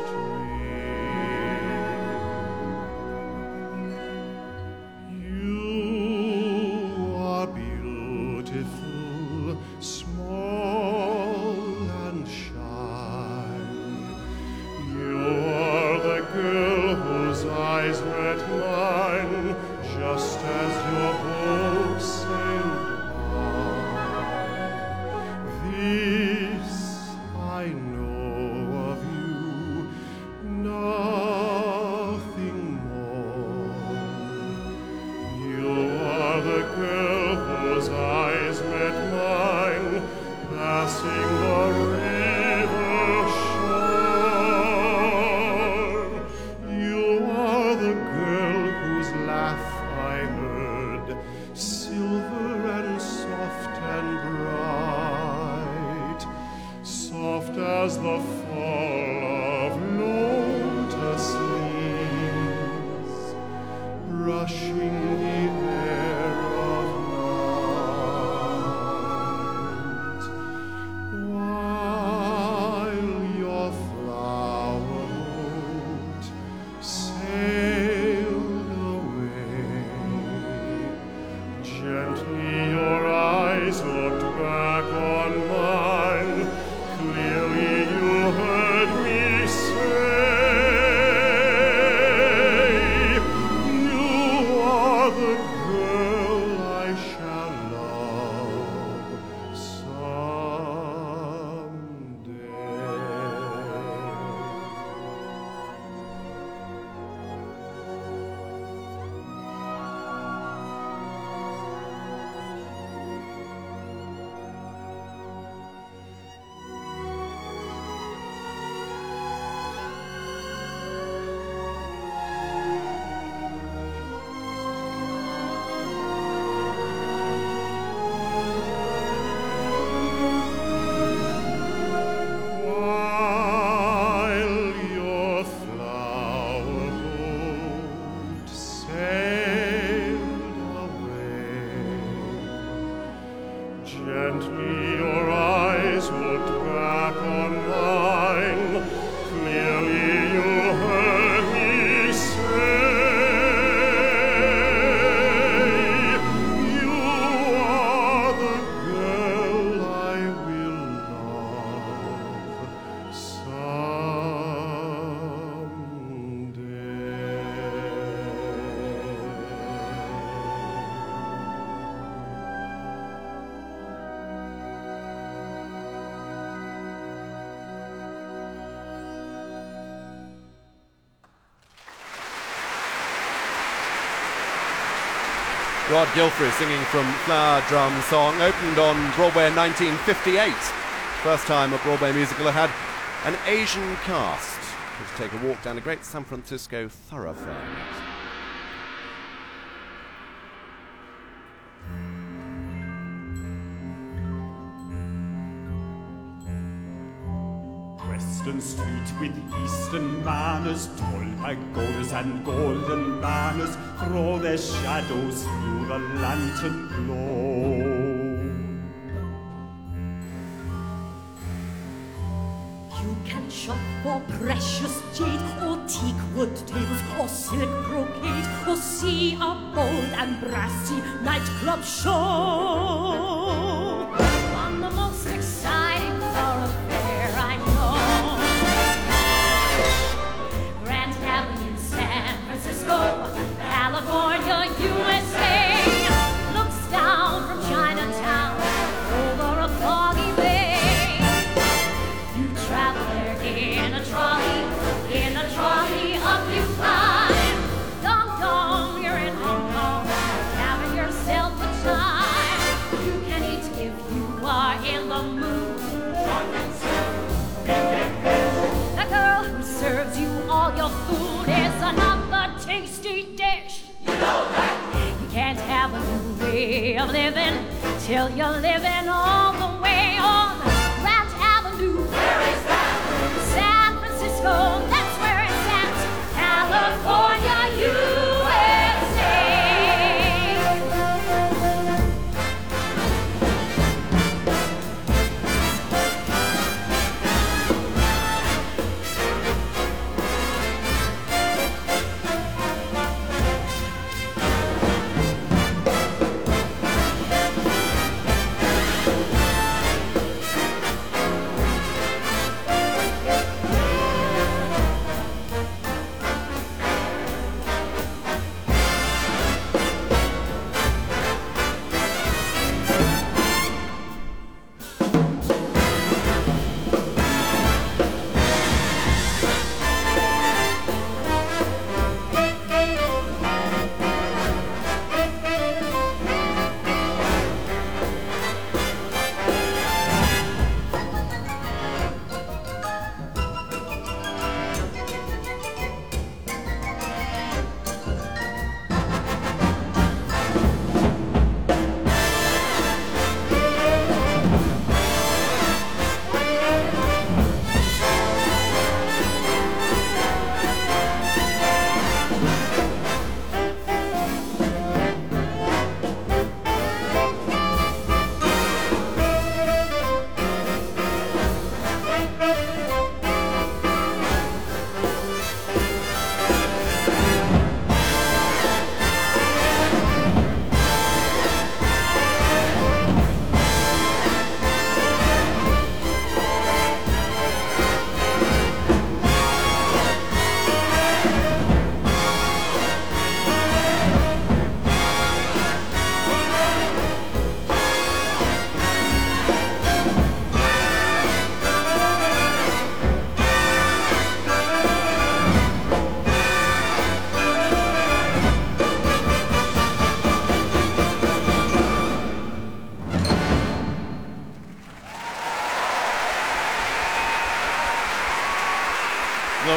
stream. You are beautiful, small and shy. You are the girl whose eyes met mine just as your boat sailed by. This I know of you, nothing more. You are the girl whose eyes met mine, passing the river shore. You are the girl whose laugh I heard, silver and soft and bright, soft as the fall of lotus leaves, brushing the air of night, while your flower boat sailed away. Gently your eyes looked back on mine. Clearly you heard me say, you are the girl I shall love someday. While your flower boat sailed away, gently your eyes looked back on mine. Clearly you heard me say, you are the girl I will love Rod Gilfrey singing from Flower Drum Song, opened on Broadway in 1958. First time a Broadway musical had an Asian cast. Let's take a walk down a great San Francisco thoroughfare next. Western Street with Eastern manners, tall pagodas and golden banners throw their shadows through the lantern glow. You can shop for precious jade, or teak wood tables, or silk brocade, or see a bold and brassy nightclub show. On the most exciting thoroughfare I know, Grand Avenue, San Francisco, California, USA, looks down from Chinatown over a foggy bay. You travel there in a trolley up you climb. Dong dong, you're in Hong Kong, having yourself a time. You can eat if you are in the mood. The girl who serves you all your food is another tasty dish. You know that. You can't have a new way of living till you're living all the way on Grant Avenue. Where is that?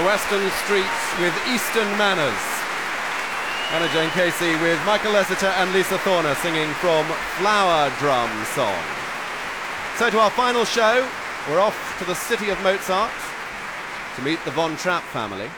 Western Streets with Eastern Manners. Anna Jane Casey with Michael Lasseter and Lisa Thorner singing from Flower Drum Song. So to our final show, we're off to the city of Mozart to meet the Von Trapp family.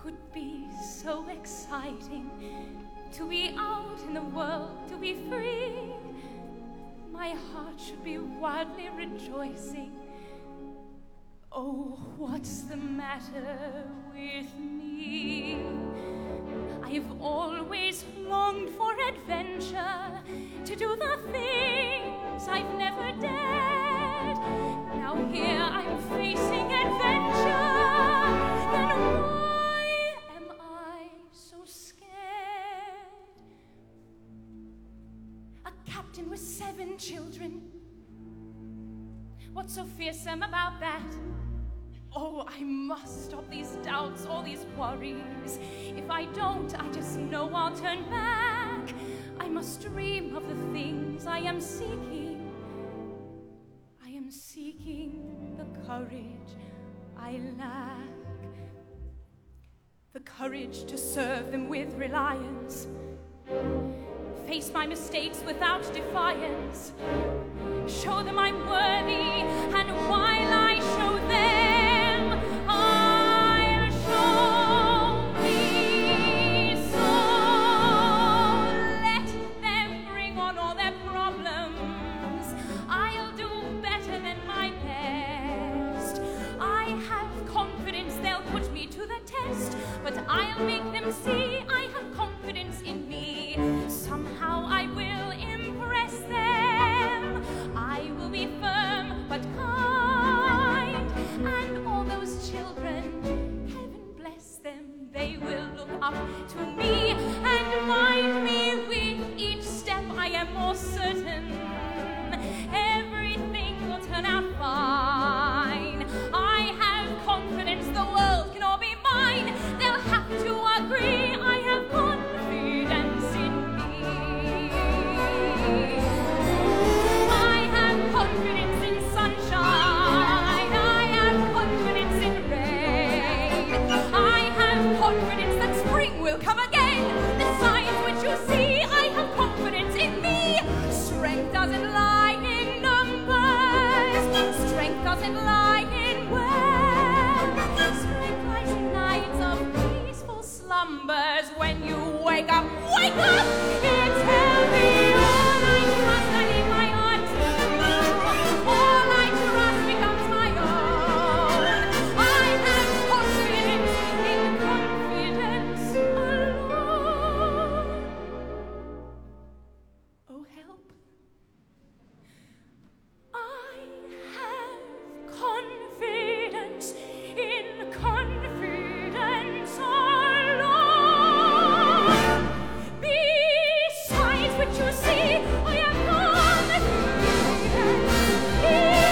could be so exciting to be out in the world, to be free. My heart should be wildly rejoicing. Oh, what's the matter with me? I've always longed for adventure, to do the things I've never dared. Now here I'm facing adventure. Then why am I so scared? A captain with 7 children. What's so fearsome about that? Oh, I must stop these doubts, all these worries. If I don't, I just know I'll turn back. I must dream of the things I am seeking. I am seeking the courage I lack. The courage to serve them with reliance. Face my mistakes without defiance. Show them I'm worthy, and while I show them, I'll show me so. Let them bring on all their problems. I'll do better than my best. I have confidence they'll put me to the test, but I'll make them see I have confidence in me. Somehow I will impress them. I will be firm but kind, and all those children, heaven bless them, they will look up to me and mind me with each step. I am more certain everything will turn out fine. I have confidence the world can all be mine. They'll have to agree I have confidence in me. I have confidence in sunshine. I have confidence in rain. I have confidence that spring will come again. The signs which you see, I have confidence in me. Strength doesn't lie in numbers. Strength doesn't lie in wealth. Strength lies in nights of peaceful slumbers. When you wake up, it's healthy. All I trust, I leave my heart to. All I trust becomes my own. I have confidence in confidence alone. Oh, help. I have confidence in confidence alone. Besides which you see, I have confidence in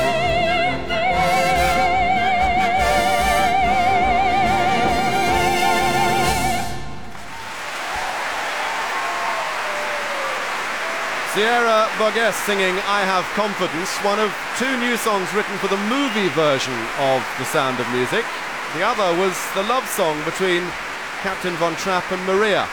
Sierra Burgess singing I Have Confidence, one of 2 new songs written for the movie version of The Sound of Music. The other was the love song between Captain Von Trapp and Maria.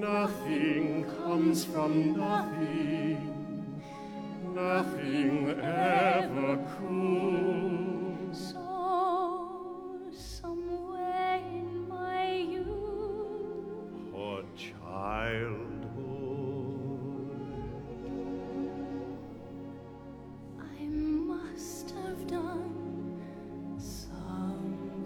Nothing comes from nothing. Nothing ever could. So, somewhere in my youth, Or childhood, I must have done something.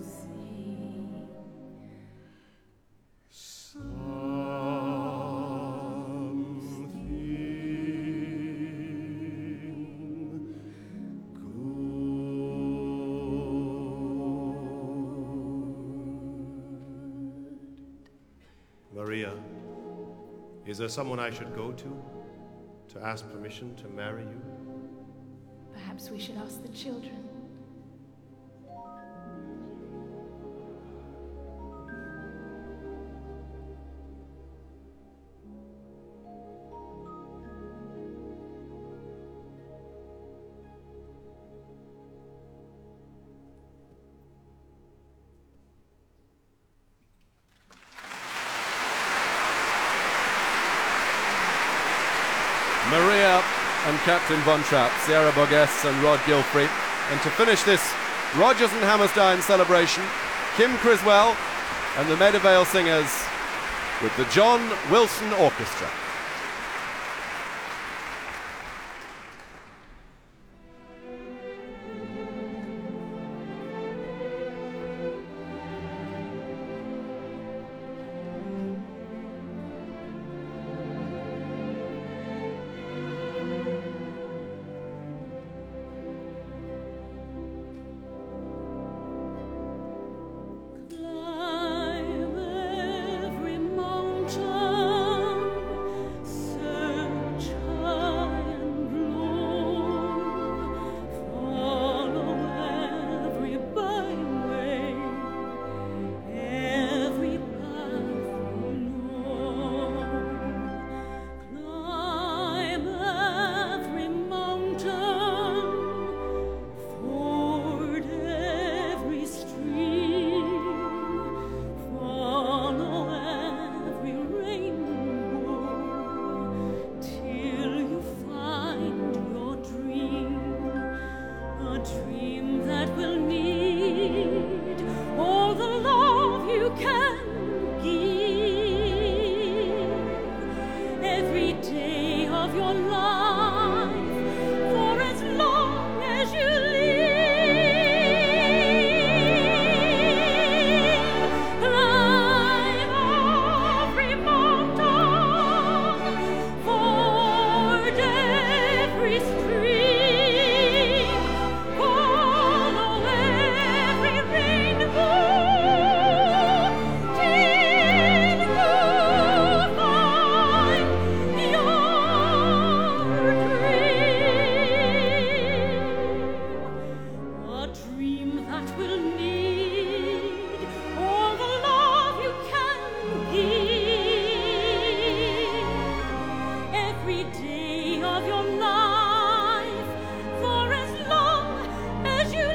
Maria, is there someone I should go to ask permission to marry you? Perhaps we should ask the children. Maria and Captain Von Trapp, Sierra Bogues and Rod Gilfrey. And to finish this Rodgers and Hammerstein celebration, Kim Criswell and the Maida Vale Singers with the John Wilson Orchestra. Climb every mountain, search high and low, follow every byway, every path you know. Climb every mountain, ford every stream, follow every rainbow, till you find your dream, a dream that will need all the love you can give every day of your life, for as long as you live. Climb every mountain, ford every stream, follow every rainbow, till you find your dream, a dream that will need all the love you can give every day of your life, for as long as you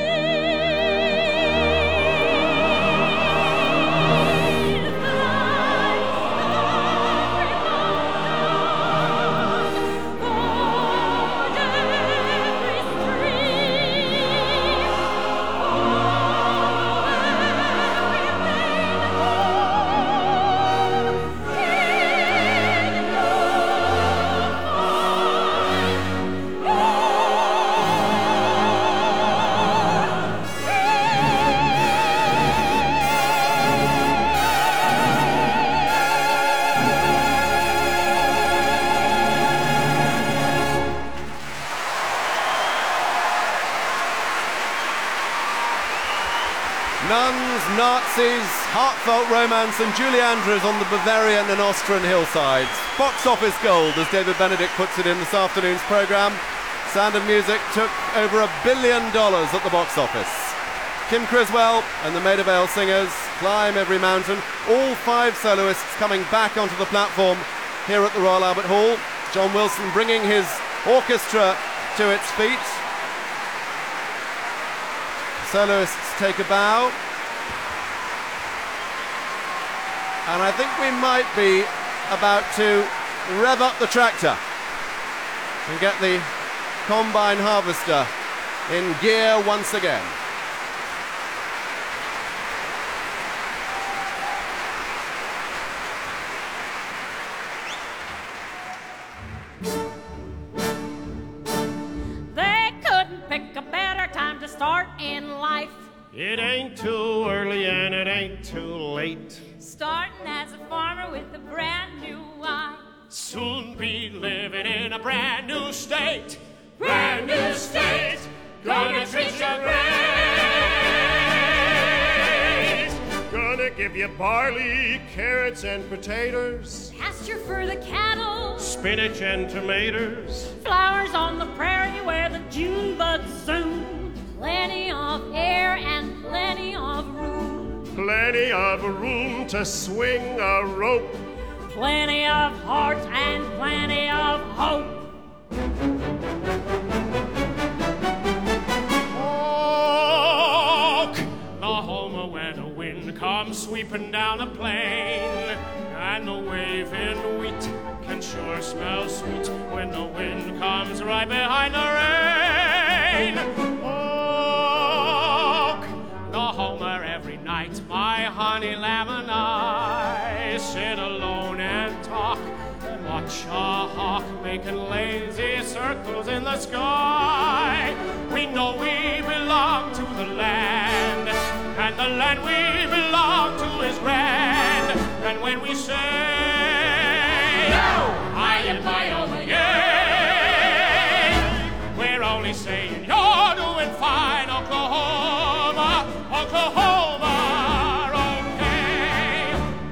live. Climb every mountain, ford every stream, follow every rainbow, Nuns, Nazis, heartfelt romance and Julie Andrews on the Bavarian and Austrian hillsides. Box office gold, as David Benedict puts it in this afternoon's programme. Sound of Music took over $1 billion at the box office. Kim Criswell and the Maida Vale Singers, Climb Every Mountain. All 5 soloists coming back onto the platform here at the Royal Albert Hall. John Wilson bringing his orchestra to its feet. Soloists take a bow. And I think we might be about to rev up the tractor and get the combine harvester in gear once again. They couldn't pick a better time to start in life. It ain't too early and it ain't too late. Starting as a farmer with a brand new wife. Soon be living in a brand new state. Brand new state, gonna treat you great. Gonna give you barley, carrots, and potatoes. Pasture for the cattle. Spinach and tomatoes. Flowers on the prairie where the June bugs zoom. Plenty of air and plenty of room. Plenty of room to swing a rope. Plenty of heart and plenty of hope. Oklahoma, where the wind comes sweeping down the plain, and the waving wheat can sure smell sweet when the wind comes right behind the rain. Oklahoma, every night my honey lamb and I sit alone and talk, watch a hawk making lazy circles in the sky. We know we belong to the land, and the land we belong to is grand. And when we say, yo, I am Wyoming, we're only saying you're doing fine, Oklahoma, Oklahoma, okay.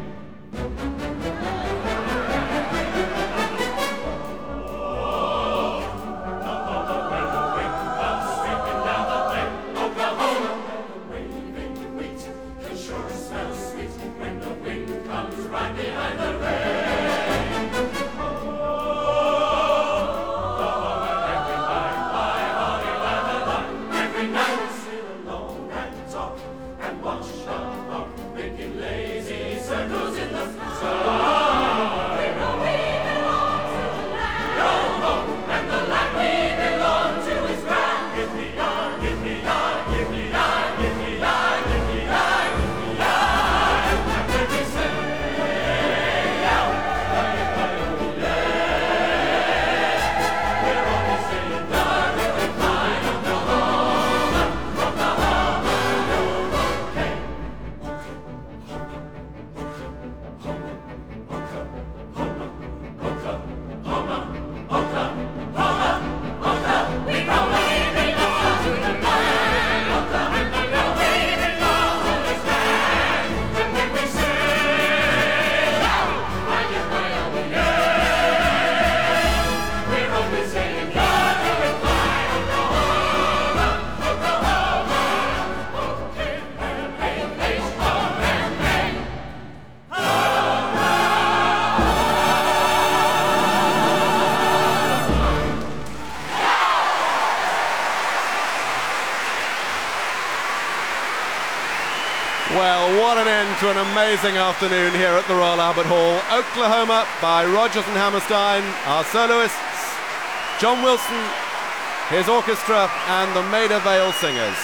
Well, what an end to an amazing afternoon here at the Royal Albert Hall. Oklahoma by Rodgers and Hammerstein, our soloists, John Wilson, his orchestra, and the Maida Vale Singers.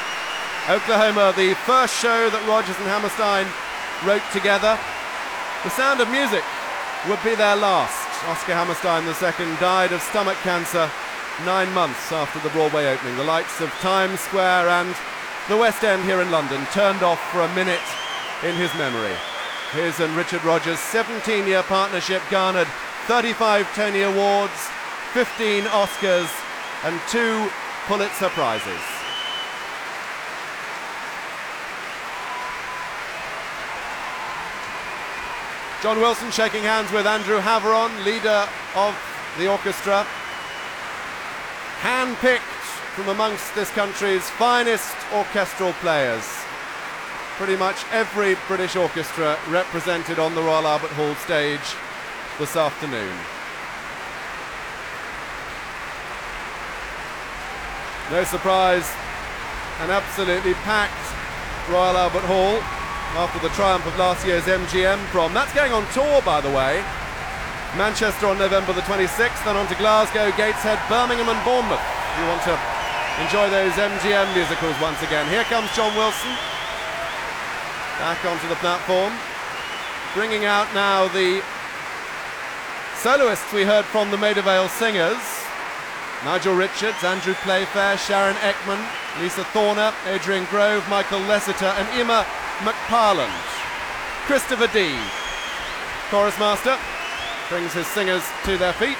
Oklahoma, the first show that Rodgers and Hammerstein wrote together. The Sound of Music would be their last. Oscar Hammerstein II died of stomach cancer 9 months after the Broadway opening. The lights of Times Square and the West End here in London turned off for a minute in his memory. His and Richard Rodgers' 17-year partnership garnered 35 Tony Awards, 15 Oscars, and 2 Pulitzer Prizes. John Wilson shaking hands with Andrew Haveron, leader of the orchestra, hand-picked from amongst this country's finest orchestral players. Pretty much every British orchestra represented on the Royal Albert Hall stage this afternoon. No surprise, an absolutely packed Royal Albert Hall after the triumph of last year's MGM prom. That's going on tour, by the way. Manchester on November the 26th, then on to Glasgow, Gateshead, Birmingham and Bournemouth. If you want to enjoy those MGM musicals once again. Here comes John Wilson, back onto the platform, bringing out now the soloists we heard from the Maida Vale Singers. Nigel Richards, Andrew Playfair, Sharon Ekman, Lisa Thorner, Adrian Grove, Michael Lessiter and Emma McParland. Christopher D, chorus master, brings his singers to their feet.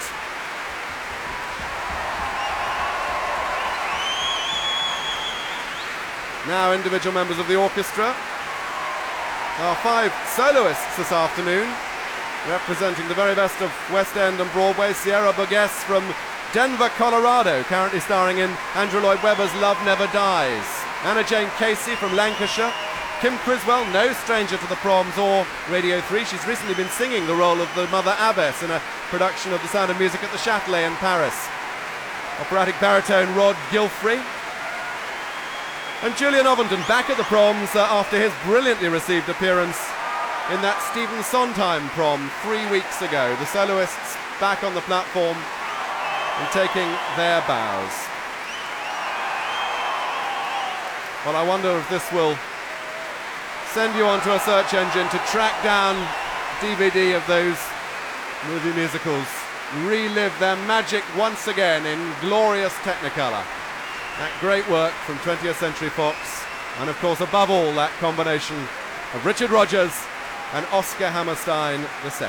Now individual members of the orchestra. Our 5 soloists this afternoon, representing the very best of West End and Broadway. Sierra Burgess from Denver, Colorado, currently starring in Andrew Lloyd Webber's Love Never Dies. Anna Jane Casey from Lancashire. Kim Criswell, no stranger to the Proms or Radio 3. She's recently been singing the role of the Mother Abbess in a production of The Sound of Music at the Châtelet in Paris. Operatic baritone Rod Gilfrey. And Julian Ovenden back at the Proms after his brilliantly received appearance in that Stephen Sondheim prom 3 weeks ago. The soloists back on the platform and taking their bows. Well, I wonder if this will send you onto a search engine to track down DVD of those movie musicals, relive their magic once again in glorious Technicolor. That great work from 20th Century Fox, and of course above all that combination of Richard Rodgers and Oscar Hammerstein II.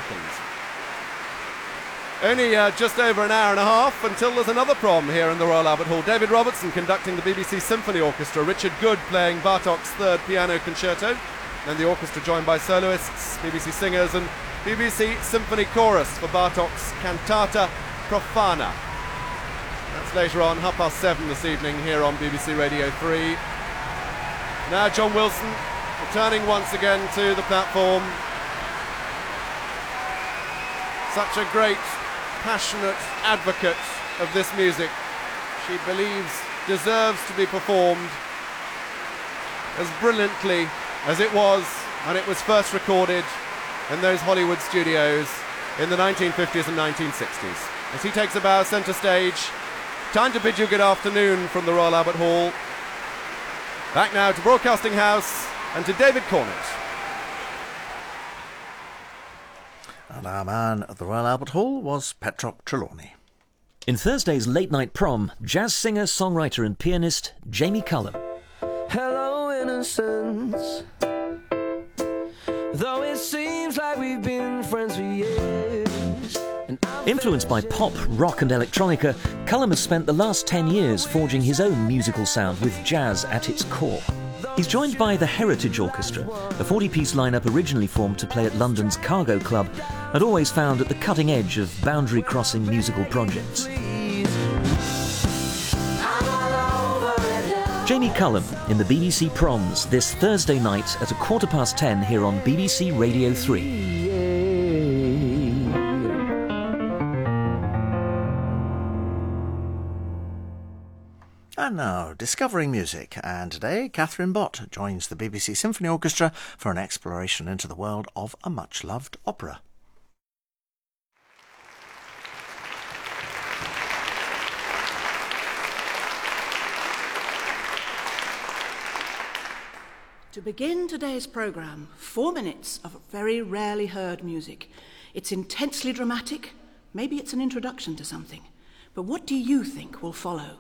Only just over an hour and a half until there's another prom here in the Royal Albert Hall. David Robertson conducting the BBC Symphony Orchestra, Richard Good playing Bartók's Third Piano Concerto, and the orchestra joined by soloists, BBC singers and BBC Symphony Chorus for Bartók's Cantata Profana. That's later on, 7:30 this evening here on BBC Radio 3. Now John Wilson returning once again to the platform. Such a great, passionate advocate of this music. She believes deserves to be performed as brilliantly as it was when it was first recorded in those Hollywood studios in the 1950s and 1960s. As he takes a bow centre stage, time to bid you good afternoon from the Royal Albert Hall. Back now to Broadcasting House and to David Cornett. And our man at the Royal Albert Hall was Petrok Trelawney. In Thursday's Late Night Prom, jazz singer, songwriter and pianist Jamie Cullum. Hello, innocence. Though it seems like we've been friends for years. Influenced by pop, rock and electronica, Cullum has spent the last 10 years forging his own musical sound with jazz at its core. He's joined by the Heritage Orchestra, a 40-piece lineup originally formed to play at London's Cargo Club and always found at the cutting edge of boundary-crossing musical projects. Jamie Cullum in the BBC Proms this Thursday night at 10:15 here on BBC Radio 3. And now, discovering music, and today Catherine Bott joins the BBC Symphony Orchestra for an exploration into the world of a much-loved opera. To begin today's programme, 4 minutes of very rarely heard music. It's intensely dramatic, maybe it's an introduction to something, but what do you think will follow?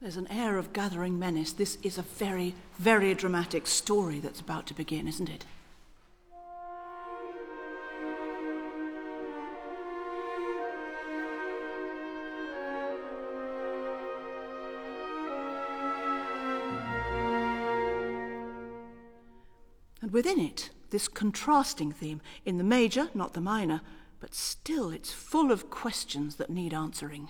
There's an air of gathering menace. This is a very, very dramatic story that's about to begin, isn't it? And within it, this contrasting theme, in the major, not the minor, but still it's full of questions that need answering.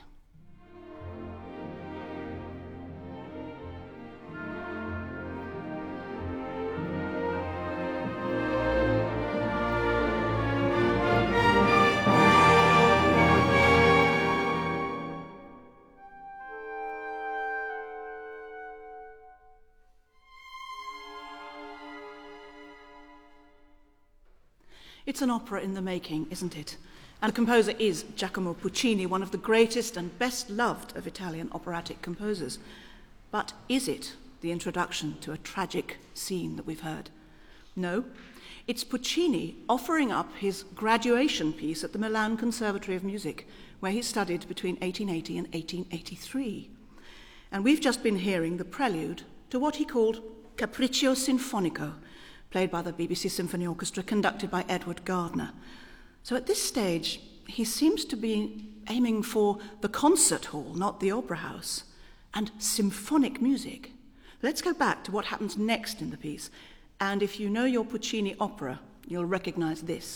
It's an opera in the making, isn't it? And the composer is Giacomo Puccini, one of the greatest and best loved of Italian operatic composers. But is it the introduction to a tragic scene that we've heard? No. It's Puccini offering up his graduation piece at the Milan Conservatory of Music, where he studied between 1880 and 1883. And we've just been hearing the prelude to what he called Capriccio Sinfonico, played by the BBC Symphony Orchestra, conducted by Edward Gardner. So at this stage, he seems to be aiming for the concert hall, not the opera house, and symphonic music. Let's go back to what happens next in the piece. And if you know your Puccini opera, you'll recognize this.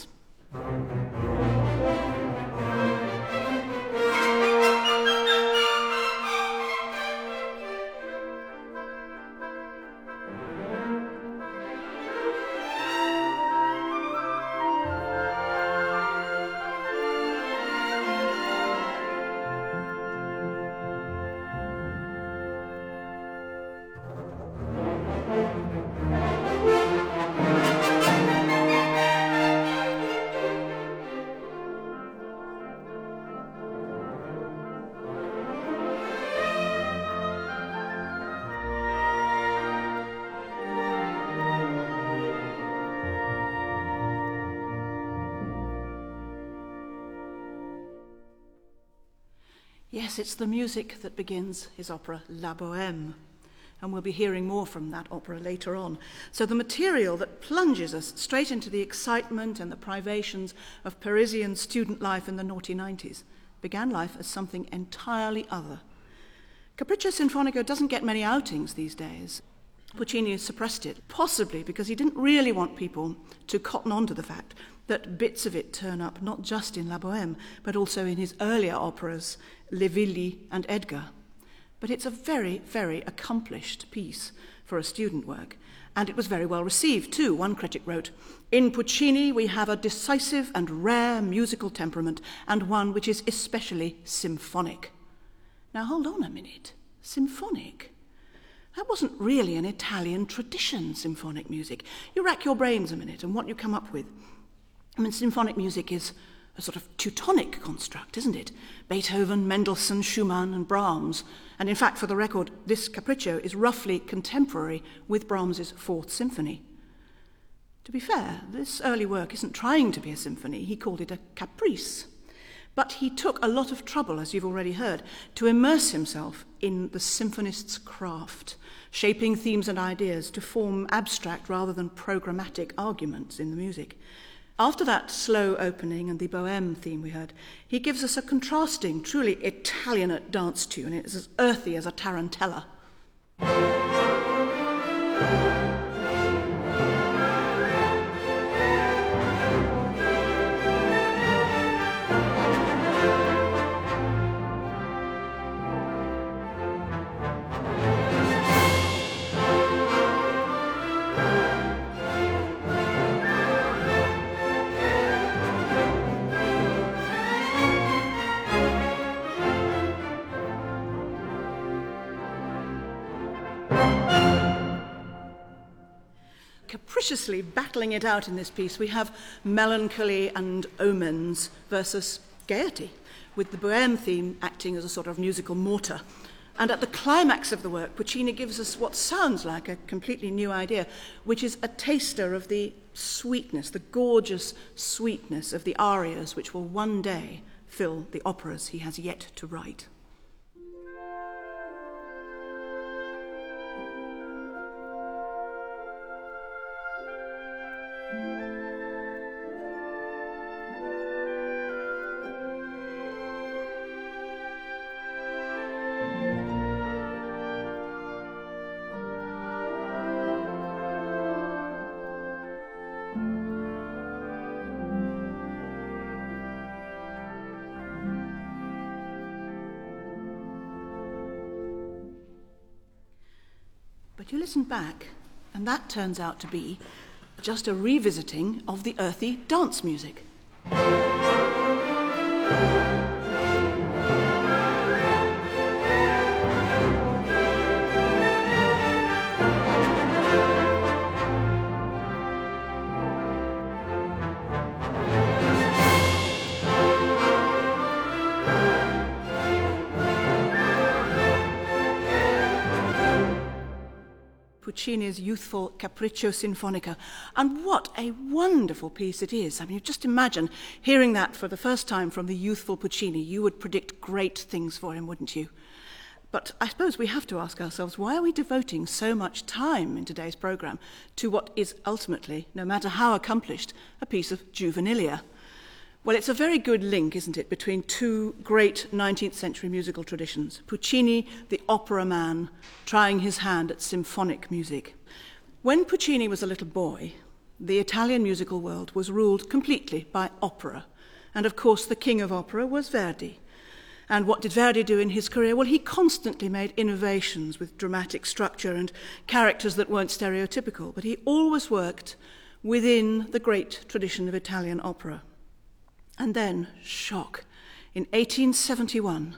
Yes, it's the music that begins his opera La Bohème, and we'll be hearing more from that opera later on. So the material that plunges us straight into the excitement and the privations of Parisian student life in the naughty 90s began life as something entirely other. Capriccio Sinfonico doesn't get many outings these days. Puccini suppressed it, possibly because he didn't really want people to cotton on to the fact that bits of it turn up not just in La Bohème, but also in his earlier operas, Le Villi and Edgar. But it's a very, very accomplished piece for a student work, and it was very well received too. One critic wrote, "In Puccini we have a decisive and rare musical temperament, and one which is especially symphonic." Now hold on a minute. Symphonic? That wasn't really an Italian tradition, symphonic music. You rack your brains a minute and what you come up with. I mean, symphonic music is a sort of Teutonic construct, isn't it? Beethoven, Mendelssohn, Schumann, and Brahms. And in fact, for the record, this Capriccio is roughly contemporary with Brahms's Fourth Symphony. To be fair, this early work isn't trying to be a symphony. He called it a caprice. But he took a lot of trouble, as you've already heard, to immerse himself in the symphonist's craft, shaping themes and ideas to form abstract rather than programmatic arguments in the music. After that slow opening and the Bohème theme we heard, he gives us a contrasting, truly Italianate dance tune. It's as earthy as a tarantella. Capriciously battling it out in this piece, we have melancholy and omens versus gaiety, with the Bohème theme acting as a sort of musical mortar. And at the climax of the work, Puccini gives us what sounds like a completely new idea, which is a taster of the sweetness, the gorgeous sweetness of the arias which will one day fill the operas he has yet to write. But you listen back, and that turns out to be just a revisiting of the earthy dance music. Puccini's youthful Capriccio Sinfonica. And what a wonderful piece it is. I mean, you just imagine hearing that for the first time from the youthful Puccini. You would predict great things for him, wouldn't you? But I suppose we have to ask ourselves, why are we devoting so much time in today's programme to what is ultimately, no matter how accomplished, a piece of juvenilia? Well, it's a very good link, isn't it, between two great 19th century musical traditions. Puccini, the opera man, trying his hand at symphonic music. When Puccini was a little boy, the Italian musical world was ruled completely by opera. And of course, the king of opera was Verdi. And what did Verdi do in his career? Well, he constantly made innovations with dramatic structure and characters that weren't stereotypical, but he always worked within the great tradition of Italian opera. And then, shock, in 1871,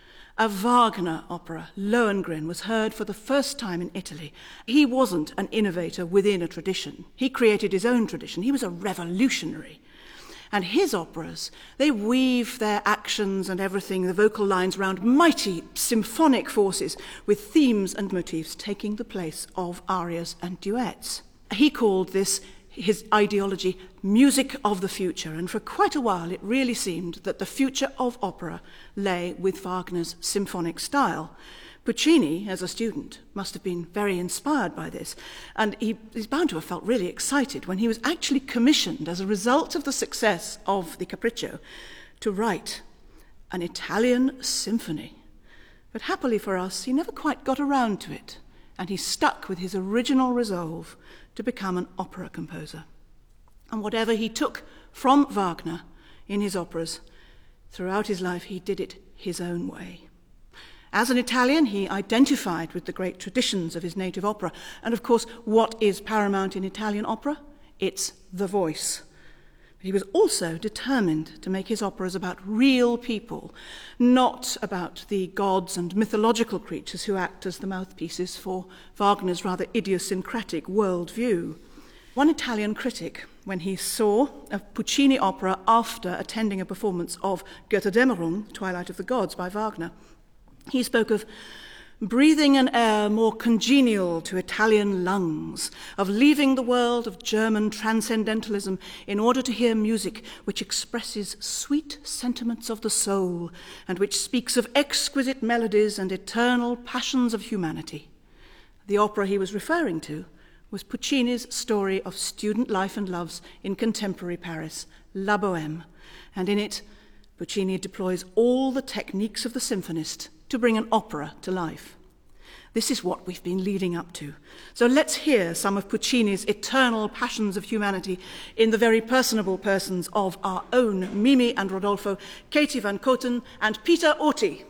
a Wagner opera, Lohengrin, was heard for the first time in Italy. He wasn't an innovator within a tradition. He created his own tradition. He was a revolutionary. And his operas, they weave their actions and everything, the vocal lines, around mighty symphonic forces with themes and motifs taking the place of arias and duets. He called this, his ideology, music of the future, and for quite a while it really seemed that the future of opera lay with Wagner's symphonic style. Puccini, as a student, must have been very inspired by this, and he's bound to have felt really excited when he was actually commissioned, as a result of the success of the Capriccio, to write an Italian symphony. But happily for us, he never quite got around to it, and he stuck with his original resolve to become an opera composer. And whatever he took from Wagner in his operas, throughout his life he did it his own way. As an Italian, he identified with the great traditions of his native opera. And of course, what is paramount in Italian opera? It's the voice. But he was also determined to make his operas about real people, not about the gods and mythological creatures who act as the mouthpieces for Wagner's rather idiosyncratic worldview. One Italian critic, when he saw a Puccini opera after attending a performance of Götterdämmerung, Twilight of the Gods by Wagner, he spoke of breathing an air more congenial to Italian lungs, of leaving the world of German transcendentalism in order to hear music which expresses sweet sentiments of the soul and which speaks of exquisite melodies and eternal passions of humanity. The opera he was referring to was Puccini's story of student life and loves in contemporary Paris, La Bohème, and in it, Puccini deploys all the techniques of the symphonist to bring an opera to life. This is what we've been leading up to. So let's hear some of Puccini's eternal passions of humanity in the very personable persons of our own Mimi and Rodolfo, Katie van Koten and Peter Orti.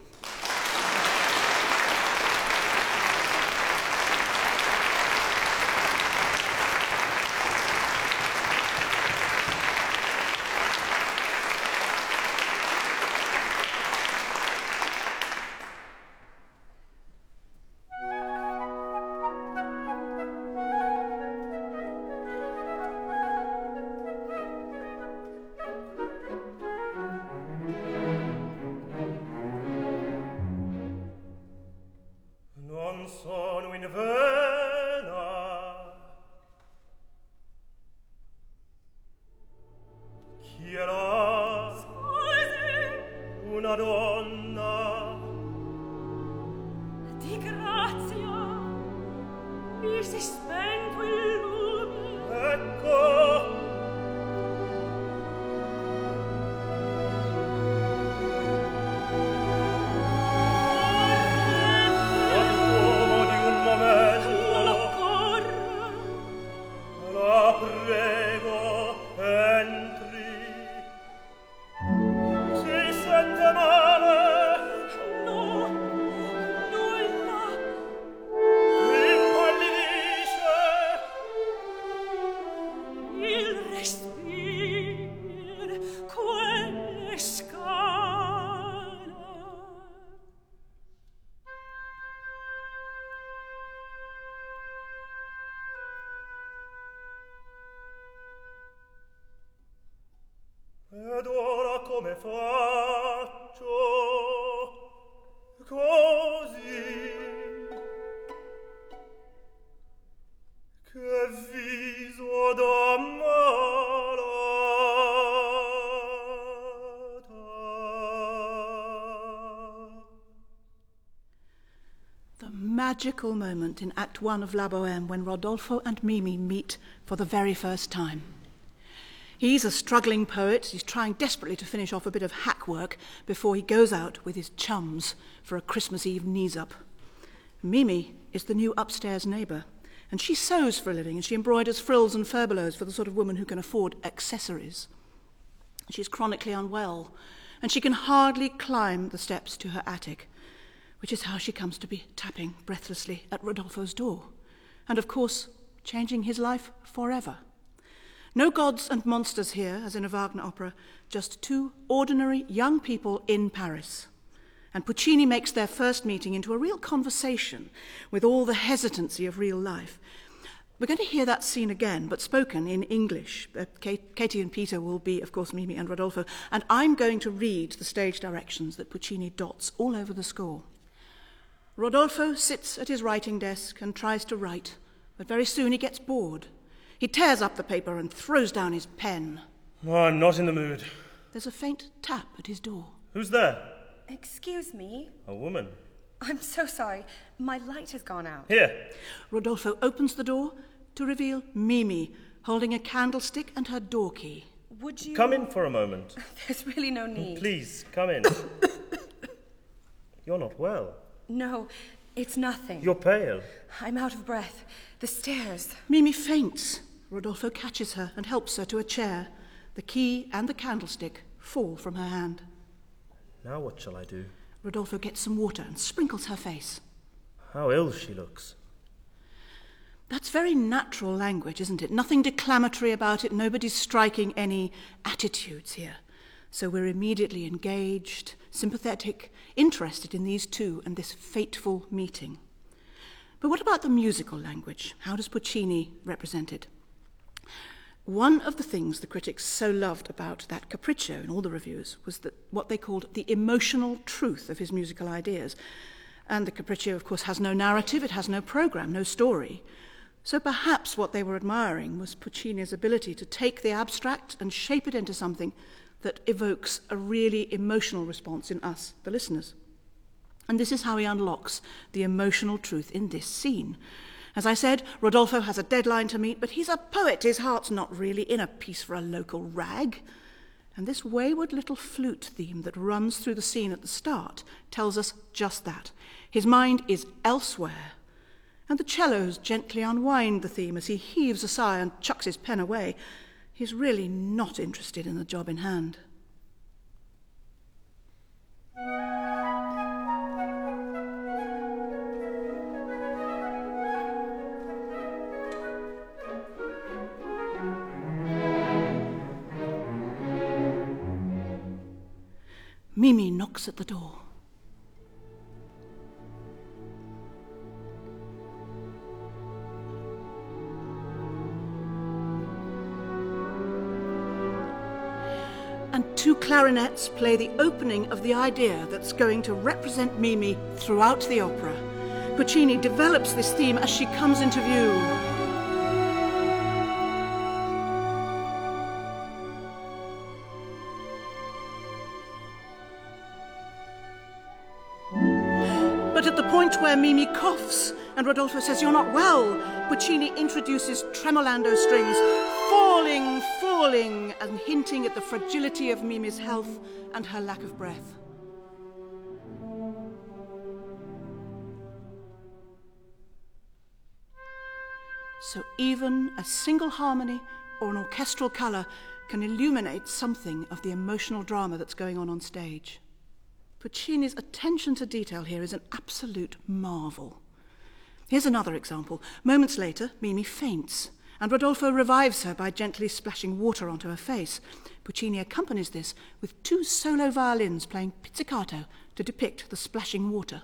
Si spento il lume, ecco come faccio così che viso d'ammalata. The magical moment in Act 1 of La Bohème when Rodolfo and Mimi meet for the very first time. He's a struggling poet. He's trying desperately to finish off a bit of hack work before he goes out with his chums for a Christmas Eve knees-up. Mimi is the new upstairs neighbour, and she sews for a living, and she embroiders frills and furbelows for the sort of woman who can afford accessories. She's chronically unwell, and she can hardly climb the steps to her attic, which is how she comes to be tapping breathlessly at Rodolfo's door, and of course, changing his life forever. No gods and monsters here, as in a Wagner opera, just two ordinary young people in Paris. And Puccini makes their first meeting into a real conversation with all the hesitancy of real life. We're going to hear that scene again, but spoken in English. Katie and Peter will be, of course, Mimi and Rodolfo, and I'm going to read the stage directions that Puccini dots all over the score. Rodolfo sits at his writing desk and tries to write, but very soon he gets bored. He tears up the paper and throws down his pen. Oh, I'm not in the mood. There's a faint tap at his door. Who's there? Excuse me? A woman. I'm so sorry. My light has gone out. Here. Rodolfo opens the door to reveal Mimi, holding a candlestick and her door key. Would you... Come in for a moment. There's really no need. Please, come in. You're not well. No, it's nothing. You're pale. I'm out of breath. The stairs. Mimi faints. Rodolfo catches her and helps her to a chair. The key and the candlestick fall from her hand. Now what shall I do? Rodolfo gets some water and sprinkles her face. How ill she looks. That's very natural language, isn't it? Nothing declamatory about it. Nobody's striking any attitudes here. So we're immediately engaged, sympathetic, interested in these two and this fateful meeting. But what about the musical language? How does Puccini represent it? One of the things the critics so loved about that Capriccio in all the reviews was that what they called the emotional truth of his musical ideas. And the Capriccio, of course, has no narrative, it has no program, no story. So perhaps what they were admiring was Puccini's ability to take the abstract and shape it into something that evokes a really emotional response in us, the listeners. And this is how he unlocks the emotional truth in this scene. As I said, Rodolfo has a deadline to meet, but he's a poet. His heart's not really in a piece for a local rag. And this wayward little flute theme that runs through the scene at the start tells us just that. His mind is elsewhere. And the cellos gently unwind the theme as he heaves a sigh and chucks his pen away. He's really not interested in the job in hand. Mimi knocks at the door. And two clarinets play the opening of the idea that's going to represent Mimi throughout the opera. Puccini develops this theme as she comes into view. But at the point where Mimi coughs and Rodolfo says, "You're not well," Puccini introduces tremolando strings, falling, and hinting at the fragility of Mimi's health and her lack of breath. So even a single harmony or an orchestral colour can illuminate something of the emotional drama that's going on stage. Puccini's attention to detail here is an absolute marvel. Here's another example. Moments later, Mimi faints, and Rodolfo revives her by gently splashing water onto her face. Puccini accompanies this with two solo violins playing pizzicato to depict the splashing water.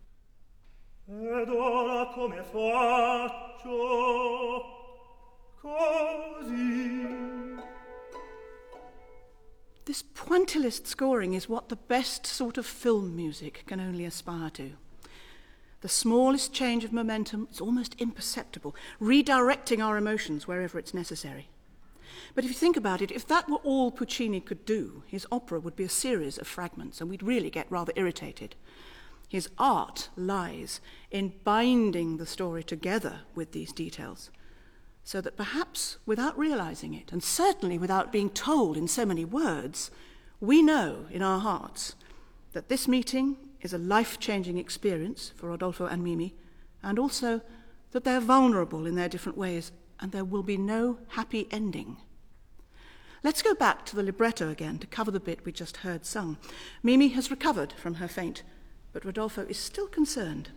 Ed ora come faccio così. This pointillist scoring is what the best sort of film music can only aspire to. The smallest change of momentum is almost imperceptible, redirecting our emotions wherever it's necessary. But if you think about it, if that were all Puccini could do, his opera would be a series of fragments, and we'd really get rather irritated. His art lies in binding the story together with these details, so that perhaps without realizing it, and certainly without being told in so many words, we know in our hearts that this meeting is a life-changing experience for Rodolfo and Mimi, and also that they're vulnerable in their different ways, and there will be no happy ending. Let's go back to the libretto again to cover the bit we just heard sung. Mimi has recovered from her faint, but Rodolfo is still concerned.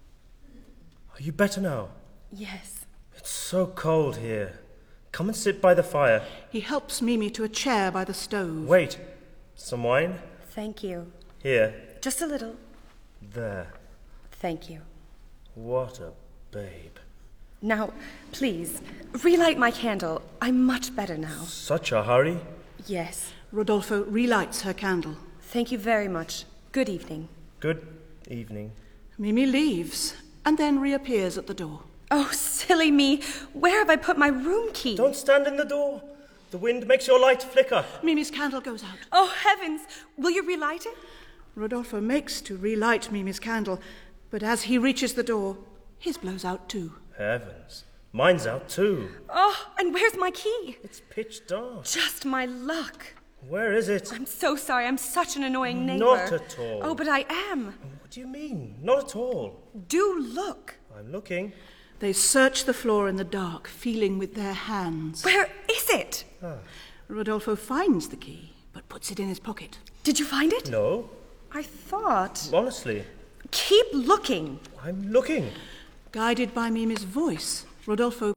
Are you better now? Yes. It's so cold here. Come and sit by the fire. He helps Mimi to a chair by the stove. Wait. Some wine? Thank you. Here. Just a little. There. Thank you. What a babe. Now, please, relight my candle. I'm much better now. Such a hurry? Yes. Rodolfo relights her candle. Thank you very much. Good evening. Good evening. Mimi leaves and then reappears at the door. Oh, silly me. Where have I put my room key? Don't stand in the door. The wind makes your light flicker. Mimi's candle goes out. Oh, heavens. Will you relight it? Rodolfo makes to relight Mimi's candle, but as he reaches the door, his blows out too. Heavens. Mine's out too. Oh, and where's my key? It's pitch dark. Just my luck. Where is it? I'm so sorry. I'm such an annoying neighbor. Not at all. Oh, but I am. What do you mean? Not at all. Do look. I'm looking. They search the floor in the dark, feeling with their hands. Where is it? Rodolfo finds the key, but puts it in his pocket. Did you find it? No. I thought... Honestly. Keep looking. I'm looking. Guided by Mimi's voice, Rodolfo